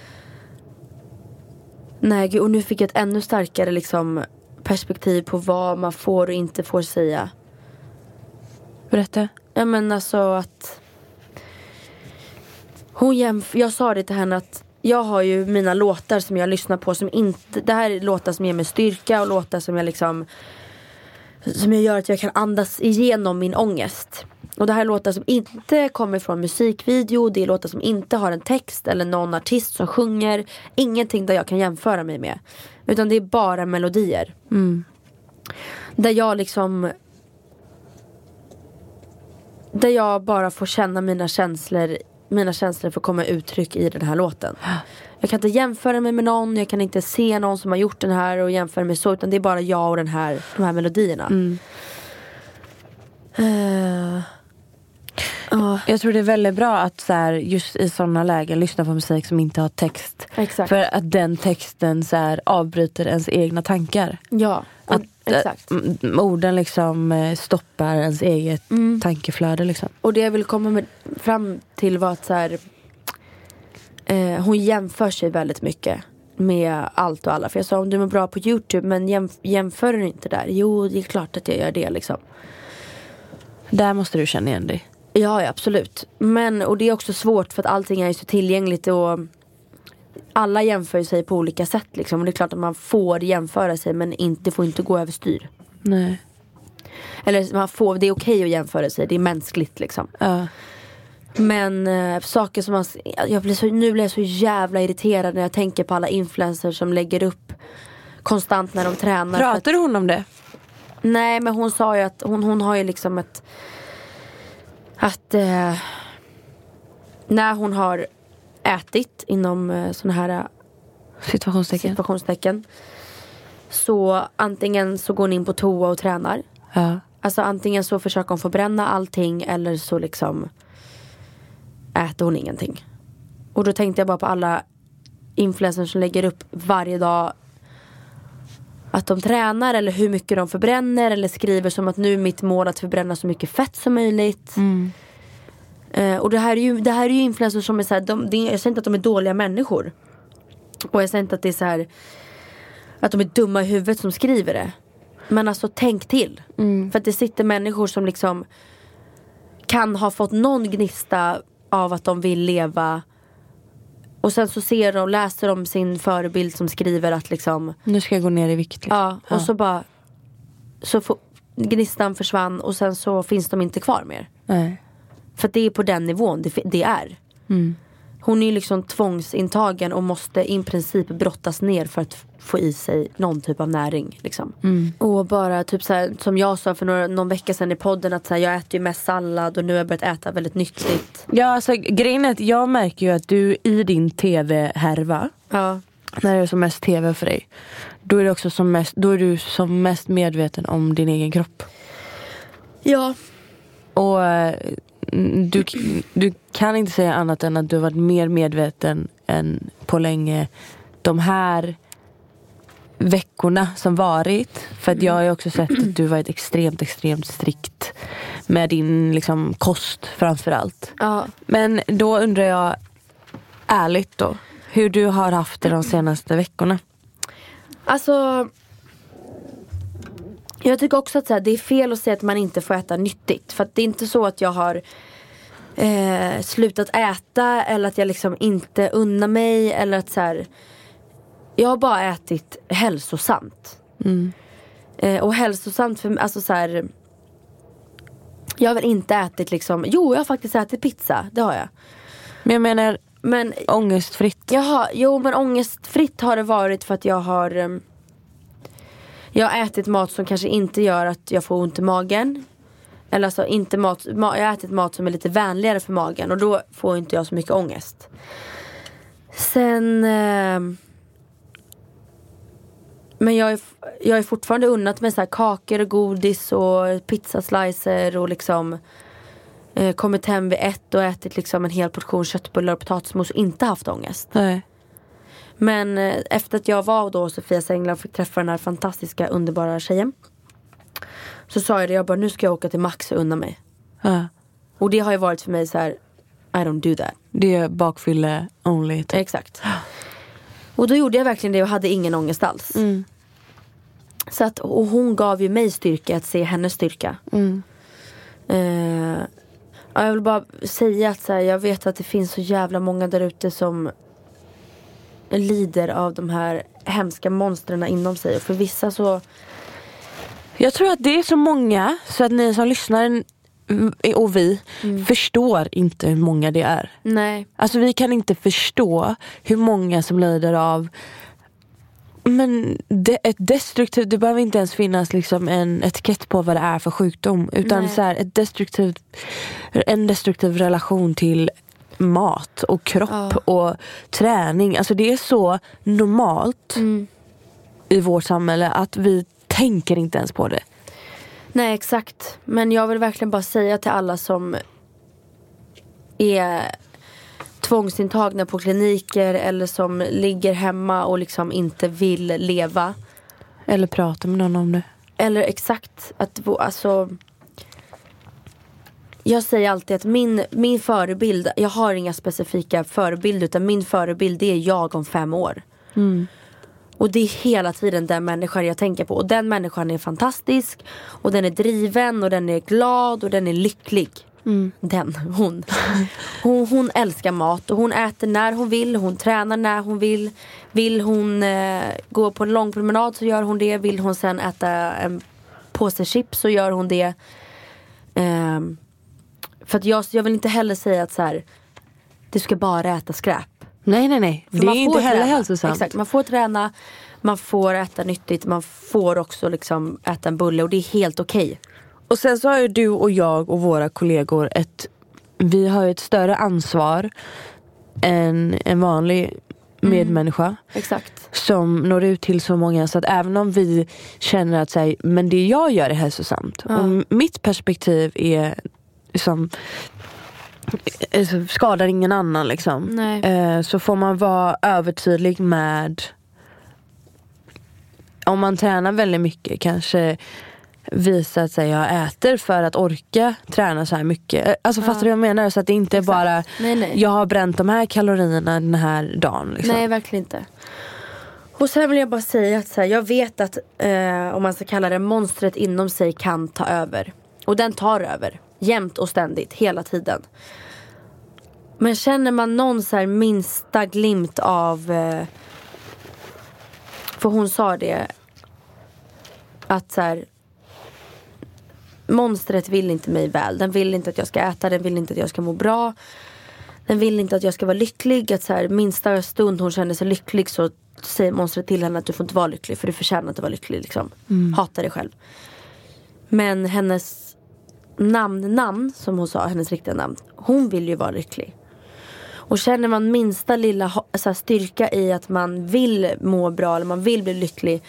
nej, gud, och nu fick jag ett ännu starkare liksom, perspektiv på vad man får och inte får säga. Berätta. Ja men alltså att hon jämf- jag sa det till henne att jag har ju mina låtar som jag lyssnar på som inte, det här är låtar som ger mig styrka och låtar som jag liksom som jag gör att jag kan andas igenom min ångest. Och det här är låtar som inte kommer från musikvideo, det är låtar som inte har en text eller någon artist som sjunger, ingenting där jag kan jämföra mig med, utan det är bara melodier. Mm. Där jag liksom Där jag bara får känna mina känslor. Mina känslor får komma uttryck i den här låten. Jag kan inte jämföra mig med någon. Jag kan inte se någon som har gjort den här och jämföra mig så. Utan det är bara jag och den här, de här melodierna. Mm. Uh, uh. Jag tror det är väldigt bra att så här, just i sådana lägen lyssna på musik som inte har text. Exakt. För att den texten så här, avbryter ens egna tankar. Ja, och, att, exakt. M- orden liksom eh, stoppar ens eget mm. tankeflöde liksom. Och det jag vill komma med, fram till var att så här, eh, hon jämför sig väldigt mycket med allt och alla. För jag sa, om du är bra på YouTube, men jämf- jämför du inte där? Jo, det är klart att jag gör det liksom. Där måste du känna igen dig. Ja, ja, absolut. Men, och det är också svårt för att allting är ju så tillgängligt och alla jämför sig på olika sätt liksom. Och det är klart att man får jämföra sig, men inte, det får inte gå överstyr. Nej. Eller man får, det är okej att jämföra sig, det är mänskligt liksom. Ja. Men äh, saker som man, jag blir så, nu blir jag så jävla irriterad när jag tänker på alla influencers som lägger upp konstant när de tränar. Pratar att, hon om det? Nej, men hon sa ju att hon, hon har ju liksom ett att eh, när hon har ätit inom eh, såna här eh, situationstecken. situationstecken så antingen så går hon in på toa och tränar. Ja. Alltså antingen så försöker hon få bränna allting eller så liksom äter hon ingenting. Och då tänkte jag bara på alla influencers som lägger upp varje dag att de tränar eller hur mycket de förbränner eller skriver som att nu är mitt mål att förbränna så mycket fett som möjligt. Mm. Uh, och det här är ju, det här är ju influencers som är så här, de, det, jag säger inte att de är dåliga människor. Och jag säger inte att det är så här att de är dumma i huvudet som skriver det. Men alltså tänk till. Mm. För att det sitter människor som liksom kan ha fått någon gnista av att de vill leva. Och sen så ser de, läser de sin förebild som skriver att liksom nu ska jag gå ner i vikt liksom. Ja, och ja. så bara så får, gnistan försvann och sen så finns de inte kvar mer. Nej. För att det är på den nivån det, det är. Mm. Hon är ju liksom tvångsintagen och måste i princip brottas ner för att få i sig någon typ av näring liksom. Mm. Och bara typ så här, som jag sa för några, någon vecka sedan i podden att så här, jag äter ju mest sallad och nu har jag börjat äta väldigt nyttigt. Ja, alltså grejen är att jag märker ju att du i din tv-härva, Ja. när det är som mest tv för dig, då är, det också som mest, då är du som mest medveten om din egen kropp. Ja. Och du, du kan inte säga annat än att du har varit mer medveten än på länge de här veckorna som varit. För att jag har ju också sett att du varit extremt, extremt strikt med din liksom kost framförallt. Ja. Men då undrar jag ärligt då, hur du har haft det de senaste veckorna. Alltså jag tycker också att så här, det är fel att säga att man inte får äta nyttigt. För att det är inte så att jag har eh, slutat äta eller att jag liksom inte unnar mig eller att så här, jag har bara ätit hälsosamt. Mm. Eh, och hälsosamt för alltså så här, jag har väl inte ätit liksom, jo jag har faktiskt ätit pizza, det har jag. Men jag menar men ångestfritt. Jaha, jo men ångestfritt har det varit för att jag har um, jag har ätit mat som kanske inte gör att jag får ont i magen. Eller alltså inte mat, ma- jag har ätit mat som är lite vänligare för magen och då får inte jag så mycket ångest. Sen uh, Men jag är, jag är fortfarande unnat med så här kakor och godis och pizzaslicer och liksom eh, kommit hem vid ett och ätit liksom en hel portion köttbullar och potatismos och inte haft ångest. Nej. Men eh, efter att jag var då hos Sofias Änglar och fick träffa den här fantastiska, underbara tjejen, så sa jag det, jag bara, nu ska jag åka till Max och unna mig. Ja. Och det har ju varit för mig så här, I don't do that. Det är bakfylle only. Typ. Exakt. Och då gjorde jag verkligen det och hade ingen ångest alls. Mm. Så att, och hon gav ju mig styrka att se hennes styrka. Mm. Uh, jag vill bara säga att så här, jag vet att det finns så jävla många där ute som lider av de här hemska monstren inom sig. Och för vissa så... Jag tror att det är så många så att ni som lyssnar och vi mm. förstår inte hur många det är. Nej. Alltså vi kan inte förstå hur många som lider av men det, ett destruktivt, det behöver inte ens finnas liksom en etikett på vad det är för sjukdom, utan så här, ett destruktivt, en destruktiv relation till mat och kropp ja. och träning. Alltså det är så normalt mm. i vårt samhälle att vi tänker inte ens på det. Nej, exakt. Men jag vill verkligen bara säga till alla som är tvångsintagna på kliniker eller som ligger hemma och liksom inte vill leva. Eller prata med någon om det. Eller exakt. Att, alltså, jag säger alltid att min, min förebild, jag har inga specifika förebilder, utan min förebild, det är jag om fem år. Mm. Och det är hela tiden den människan jag tänker på. Och den människan är fantastisk. Och den är driven och den är glad och den är lycklig. Mm. Den, hon. hon Hon älskar mat och hon äter när hon vill. Hon tränar när hon vill. Vill hon eh, gå på en lång promenad så gör hon det. Vill hon sen äta en påse chips så gör hon det. eh, För att jag, jag vill inte heller säga att så här, du ska bara äta skräp. Nej, nej, nej. För det är inte heller hälsosamt. Exakt, man får träna, man får äta nyttigt, man får också liksom äta en bulle och det är helt okej. Okay. Och sen så har ju du och jag och våra kollegor ett, vi har ju ett större ansvar än en vanlig medmänniska. Mm, exakt. Som når ut till så många, så att även om vi känner att säga, men det jag gör är hälsosamt. Ja. Och mitt perspektiv är liksom skadar ingen annan liksom. Eh, så får man vara övertydlig med, om man tränar väldigt mycket, kanske visa att säga jag äter för att orka träna så här mycket. Alltså ja. Fattar du vad jag menar? Så att det inte är bara nej, nej. jag har bränt de här kalorierna den här dagen liksom. Nej, verkligen inte. Och sen vill jag bara säga att så här, jag vet att eh, om man ska kalla det, monstret inom sig kan ta över. Och den tar över. Jämt och ständigt, hela tiden. Men känner man någon så här minsta glimt av eh, för hon sa det att så här, monstret vill inte mig väl. Den vill inte att jag ska äta, den vill inte att jag ska må bra. Den vill inte att jag ska vara lycklig. Att så här, minsta stund hon känner sig lycklig så säger monstret till henne att du får inte vara lycklig, för du förtjänar att vara lycklig liksom. Mm. Hata dig själv. Men hennes namn, namn som hon sa, hennes riktiga namn, hon vill ju vara lycklig. Och känner man minsta lilla så här, styrka i att man vill må bra eller man vill bli lycklig,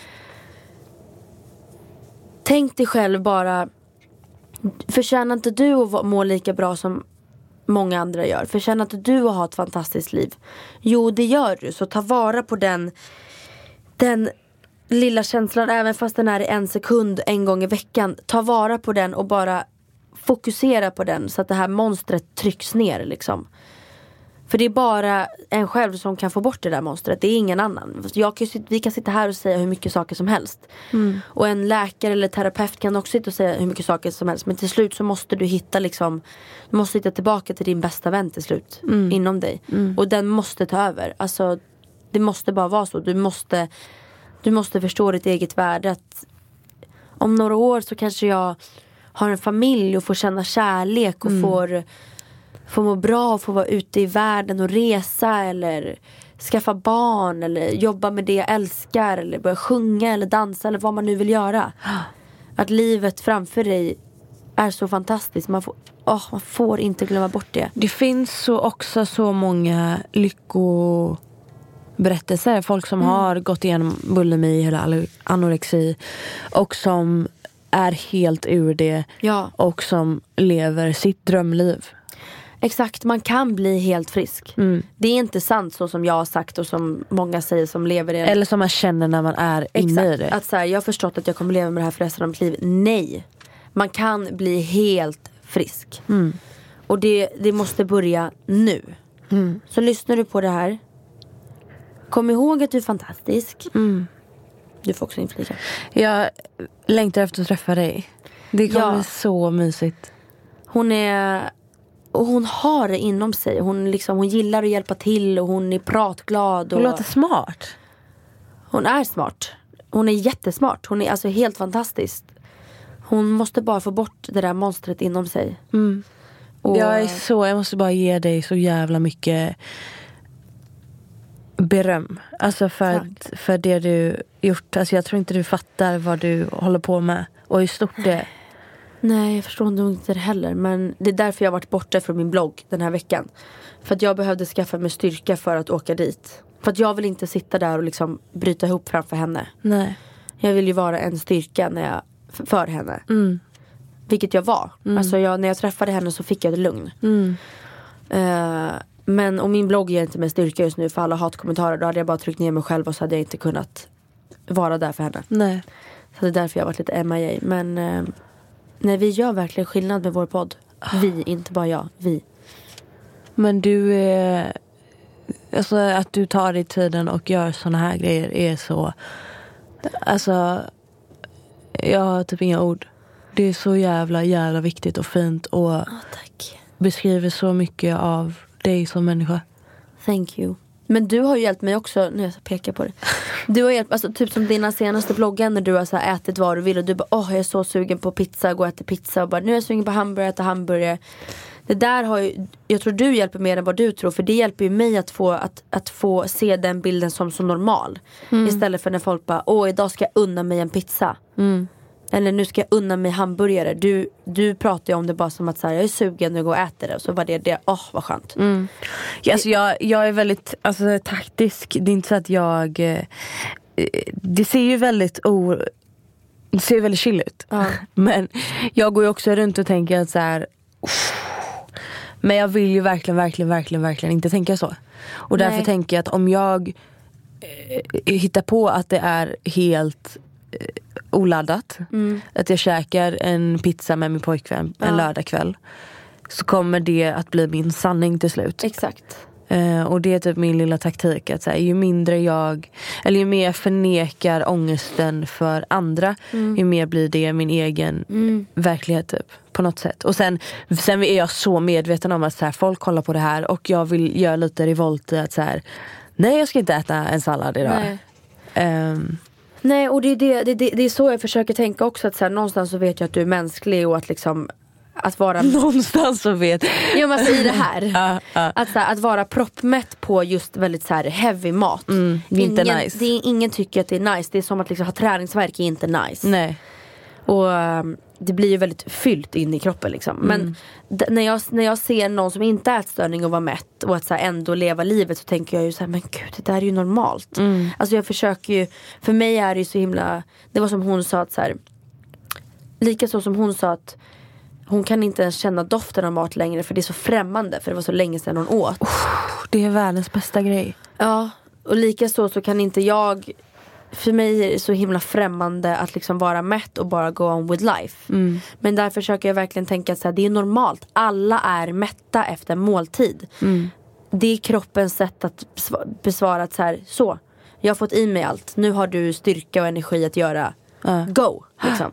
tänk dig själv bara, förtjänar inte du att må lika bra som många andra gör? Förtjänar inte du att ha ett fantastiskt liv? Jo, det gör du. Så ta vara på den den lilla känslan, även fast den är i en sekund en gång i veckan. Ta vara på den och bara fokusera på den så att det här monstret trycks ner liksom. För det är bara en själv som kan få bort det där monstret. Det är ingen annan. Jag kan, vi kan sitta här och säga hur mycket saker som helst. Mm. Och en läkare eller terapeut kan också sitta och säga hur mycket saker som helst. Men till slut så måste du hitta liksom, du måste hitta tillbaka till din bästa vän till slut. Mm. Inom dig. Mm. Och den måste ta över. Alltså, det måste bara vara så. Du måste, du måste förstå ditt eget värde. Att om några år så kanske jag har en familj och får känna kärlek och mm. får... Få må bra och få vara ute i världen och resa eller skaffa barn eller jobba med det jag älskar eller börja sjunga eller dansa eller vad man nu vill göra. Att livet framför dig är så fantastiskt. Man får, oh, man får inte glömma bort det. Det finns så också så många lyckobeskrivningar berättelser. Folk som mm. har gått igenom bulimi eller anorexi och som är helt ur det ja. och som lever sitt drömliv. Exakt, man kan bli helt frisk. Mm. Det är inte sant så som jag har sagt och som många säger som lever i en... Eller som man känner när man är inne Exakt. i det. Att så här, jag har förstått att jag kommer leva med det här för resten av mitt liv. Nej, man kan bli helt frisk. Mm. Och det, det måste börja nu. Mm. Så lyssnar du på det här, kom ihåg att du är fantastisk. Mm. Du får också inflika. Jag längtar efter att träffa dig. Det kommer Ja. bli så mysigt. Hon är... Och hon har det inom sig. Hon, liksom, hon gillar att hjälpa till och hon är pratglad. Och Hon låter smart. Hon är smart. Hon är jättesmart. Hon är alltså helt fantastisk. Hon måste bara få bort det där monstret inom sig. Mm. Och... Jag är så, jag måste bara ge dig så jävla mycket beröm. Alltså för, att, för det du gjort. Alltså jag tror inte du fattar vad du håller på med. Och hur stort det är. Nej, jag förstår nog inte det heller. Men det är därför jag har varit borta från min blogg den här veckan. För att jag behövde skaffa mig styrka för att åka dit. För att jag vill inte sitta där och liksom bryta ihop framför henne. Nej. Jag vill ju vara en styrka när jag, för henne. Mm. Vilket jag var. Mm. Alltså jag, när jag träffade henne så fick jag ett lugn. Mm. Uh, men om min blogg ger inte mig styrka just nu för alla hatkommentarer, då hade jag bara tryckt ner mig själv och så hade jag inte kunnat vara där för henne. Nej. Så det är därför jag har varit lite M I A. Men uh, nej, vi gör verkligen skillnad med vår podd. Vi, inte bara jag, vi. Men du är... Alltså att du tar dig tiden och gör såna här grejer är så... Alltså... Jag har typ inga ord. Det är så jävla, jävla viktigt och fint. Och oh, tack. Beskriver så mycket av dig som människa. Thank you. Men du har ju hjälpt mig också, när jag pekar på det. Du har hjälpt, alltså typ som dina senaste bloggar när du har så här ätit vad du vill. Och du bara, åh oh, jag är så sugen på pizza, gå och äta pizza. Och bara, nu är jag sugen på hamburgare, äta hamburgare. Det där har ju, jag tror du hjälper mer än vad du tror. För det hjälper ju mig att få, att, att få se den bilden som så normal. Mm. Istället för när folk bara, åh idag ska jag unna mig en pizza. Mm. Eller nu ska jag unna mig hamburgare. Du, du pratar ju om det bara som att så här, jag är sugen och går och äter det. Och så var det det, åh oh, vad skönt. Mm. Ja, alltså jag, jag är väldigt alltså, taktisk. Det är inte så att jag... Eh, det ser ju väldigt o... Det ser ju väldigt chill ut. Ja. Men jag går ju också runt och tänker att så här... Uff, men jag vill ju verkligen, verkligen, verkligen, verkligen inte tänka så. Och därför Nej. tänker jag att om jag eh, hittar på att det är helt... oladdat. Mm. Att jag käkar en pizza med min pojkvän en ja. lördagkväll. Så kommer det att bli min sanning till slut. Exakt. Uh, och det är typ min lilla taktik. Att så här, ju mindre jag, eller ju mer jag förnekar ångesten för andra, mm. ju mer blir det min egen mm. verklighet typ. På något sätt. Och sen, sen är jag så medveten om att så här, folk kollar på det här. Och jag vill göra lite revolt i att så här, nej jag ska inte äta en sallad idag. Nej. Um, Nej, och det är, det, det, det är så jag försöker tänka också. Att så här, någonstans så vet jag att du är mänsklig. Och att liksom att vara... Någonstans så vet jag. Man säger det här. uh, uh. Att, så här, att vara proppmätt på just väldigt så här, heavy mat. Mm, det är ingen, inte nice. Det är, ingen tycker att det är nice. Det är som att liksom, ha träningsvärk är inte nice. Nej. Och um, det blir ju väldigt fyllt in i kroppen liksom. Men mm. d- när, jag, när jag ser någon som inte är ätstörning och var mätt och att så här, ändå leva livet, så tänker jag ju så här, men gud, det där är ju normalt. Mm. Alltså jag försöker ju, för mig är det ju så himla, det var som hon sa att så här, lika så som hon sa att hon kan inte ens känna doften av mat längre för det är så främmande, för det var så länge sedan hon åt. Oh, det är världens bästa grej. Ja, och lika så så kan inte jag, för mig är det så himla främmande att liksom vara mätt och bara go on with life. Mm. Men där försöker jag verkligen tänka att så här, det är normalt. Alla är mätta efter måltid. Mm. Det är kroppens sätt att besvara att så här, så, jag har fått i mig allt. Nu har du styrka och energi att göra uh. go, liksom.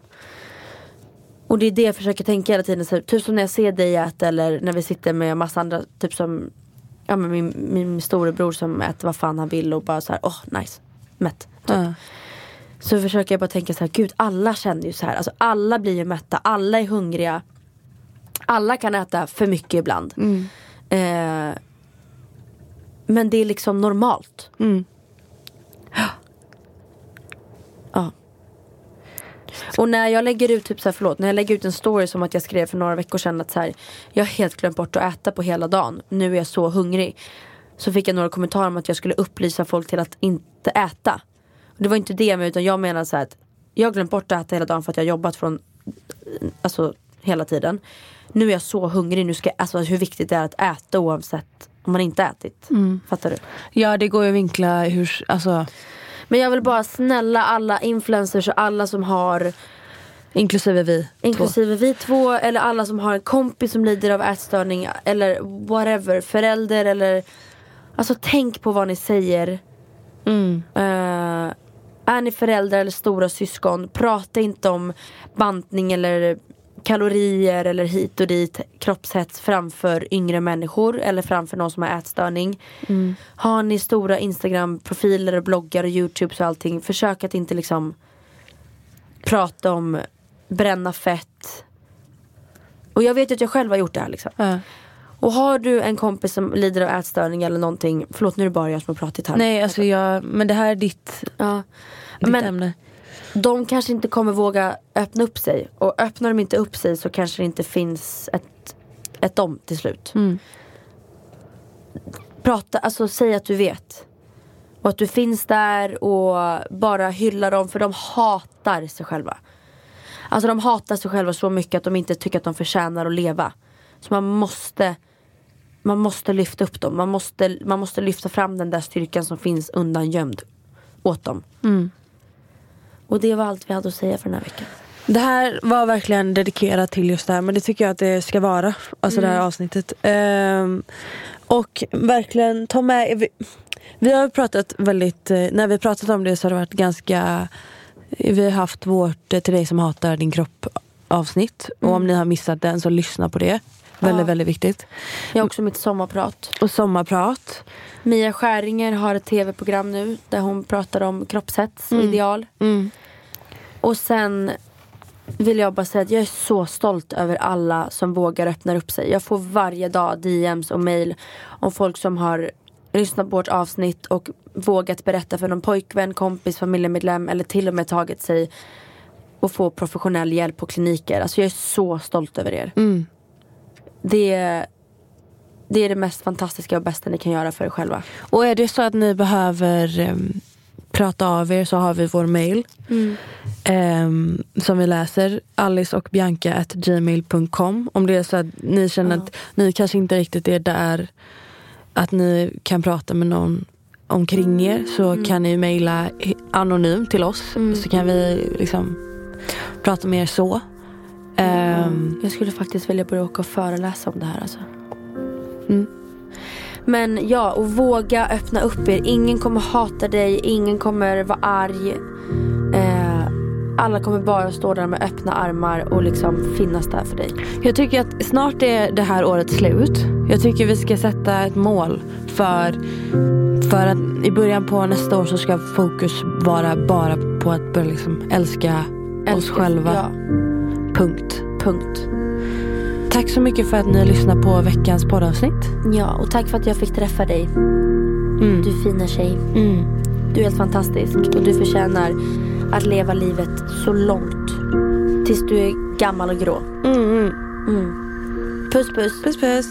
Och det är det jag försöker tänka hela tiden. Så, typ som när jag ser dig äta, eller när vi sitter med massa andra, typ som ja, men min, min storebror som äter vad fan han vill och bara så här, åh, oh, nice, mätt. Typ. Uh. Så försöker jag bara tänka så här, gud, alla känner ju så här. Alltså alla blir ju mätta, alla är hungriga. Alla kan äta för mycket ibland. Mm. Eh, men det är liksom normalt. Mm. Ja. Och när jag lägger ut typ så här, förlåt, när jag lägger ut en story som att jag skrev för några veckor sedan att så här, jag har helt glömt bort att äta på hela dagen. Nu är jag så hungrig. så fick jag några kommentarer om att jag skulle upplysa folk till att inte äta. Och det var inte det, utan jag menar så här att jag har glömt bort att äta hela dagen för att jag har jobbat från, alltså hela tiden. Nu är jag så hungrig, nu ska, alltså hur viktigt det är att äta oavsett om man inte ätit. Mm. Fattar du? Ja, det går ju att vinkla hur, alltså. Men jag vill bara snälla alla influencers och alla som har, inklusive vi inklusive två. vi två, eller alla som har en kompis som lider av ätstörning eller whatever, förälder eller, alltså tänk på vad ni säger. Mm. Uh, är ni föräldrar eller stora syskon, prata inte om bantning eller kalorier eller hit och dit, kroppshets framför yngre människor eller framför någon som har ätstörning. Mm. Har ni stora Instagram-profiler och bloggar och YouTube och allting, försök att inte liksom prata om bränna fett. Och jag vet ju att jag själv har gjort det här liksom. Ja. Och har du en kompis som lider av ätstörning eller någonting, förlåt nu är det bara jag som har pratat här. Nej, alltså jag, men det här är ditt, ja. ditt men, ämne. De kanske inte kommer våga öppna upp sig. Och öppnar de inte upp sig så kanske det inte finns ett, ett om till slut. Mm. Prata, alltså säg att du vet. Och att du finns där och bara hylla dem, för de hatar sig själva. Alltså de hatar sig själva så mycket att de inte tycker att de förtjänar att leva. Så man måste Man måste lyfta upp dem. Man måste, man måste lyfta fram den där styrkan som finns undangömd åt dem. Mm. Och det var allt vi hade att säga för den här veckan. Det här var verkligen dedikerat till just det här, men det tycker jag att det ska vara. Alltså mm. det här avsnittet. Um, och verkligen ta med. Vi, vi har pratat väldigt, när vi pratat om det så har det varit ganska, vi har haft vårt till dig som hatar din kropp avsnitt. Mm. Och om ni har missat den så lyssna på det. Väldigt, ja. väldigt viktigt. Jag har också mitt sommarprat. Och sommarprat. Mia Skäringer har ett tv-program nu där hon pratar om kroppshets och mm. ideal. Mm. Och sen vill jag bara säga att jag är så stolt över alla som vågar öppna upp sig. Jag får varje dag D Ms och mail om folk som har lyssnat på vårt avsnitt och vågat berätta för någon pojkvän, kompis, familjemedlem eller till och med tagit sig och få professionell hjälp på kliniker. Alltså jag är så stolt över er. Mm. Det, det är det mest fantastiska och bästa ni kan göra för er själva. Och är det så att ni behöver um, prata av er så har vi vår mail mm. um, som vi läser, alice och bianca at gmail dot com. Om det är så att ni känner ja. att ni kanske inte riktigt är där att ni kan prata med någon omkring er, så mm. kan ni mejla anonymt till oss mm. så kan vi liksom prata med er så. Um, jag skulle faktiskt vilja börja åka och föreläsa om det här alltså. mm. Men ja, och våga öppna upp er. Ingen kommer hata dig, ingen kommer vara arg. eh, Alla kommer bara stå där med öppna armar och liksom finnas där för dig. Jag tycker att snart är det här året slut. Jag tycker vi ska sätta ett mål för, för att i början på nästa år så ska fokus vara bara på att börja liksom älska, älska oss själva. Ja. Punkt. Punkt. Tack så mycket för att ni lyssnar på veckans poddavsnitt. Ja, och tack för att jag fick träffa dig. Mm. Du fina tjej. Mm. Du är helt fantastisk. Och du förtjänar att leva livet så långt. Tills du är gammal och grå. Mm, mm. Mm. Puss, puss. Puss, puss.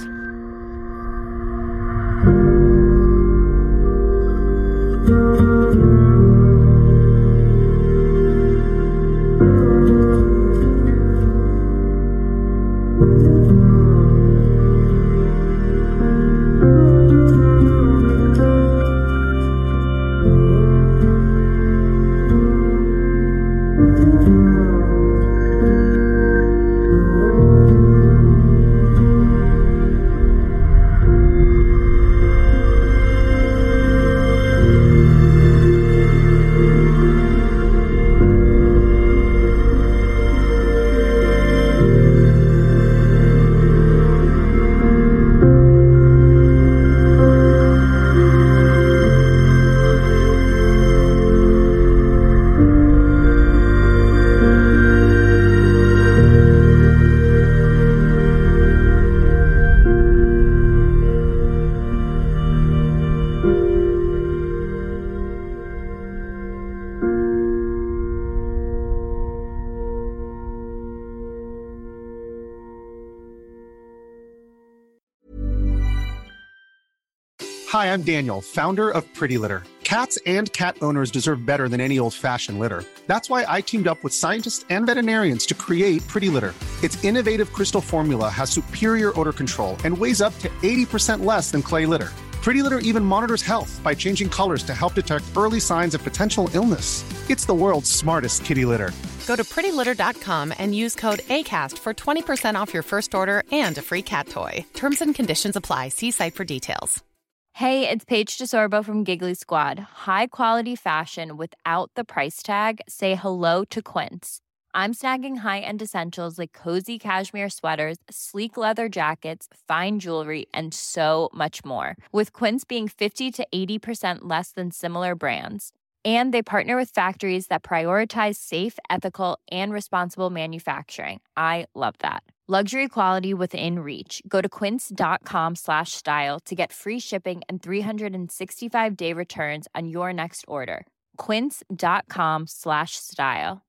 Hi, I'm Daniel, founder of Pretty Litter. Cats and cat owners deserve better than any old-fashioned litter. That's why I teamed up with scientists and veterinarians to create Pretty Litter. Its innovative crystal formula has superior odor control and weighs up to eighty percent less than clay litter. Pretty Litter even monitors health by changing colors to help detect early signs of potential illness. It's the world's smartest kitty litter. Go to pretty litter dot com and use code ACAST for twenty percent off your first order and a free cat toy. Terms and conditions apply. See site for details. Hey, it's Paige DeSorbo from Giggly Squad. High quality fashion without the price tag. Say hello to Quince. I'm snagging high-end essentials like cozy cashmere sweaters, sleek leather jackets, fine jewelry, and so much more. With Quince being fifty to eighty percent less than similar brands. And they partner with factories that prioritize safe, ethical, and responsible manufacturing. I love that. Luxury quality within reach. Go to quince.com slash style to get free shipping and three sixty-five day returns on your next order. Quince.com slash style.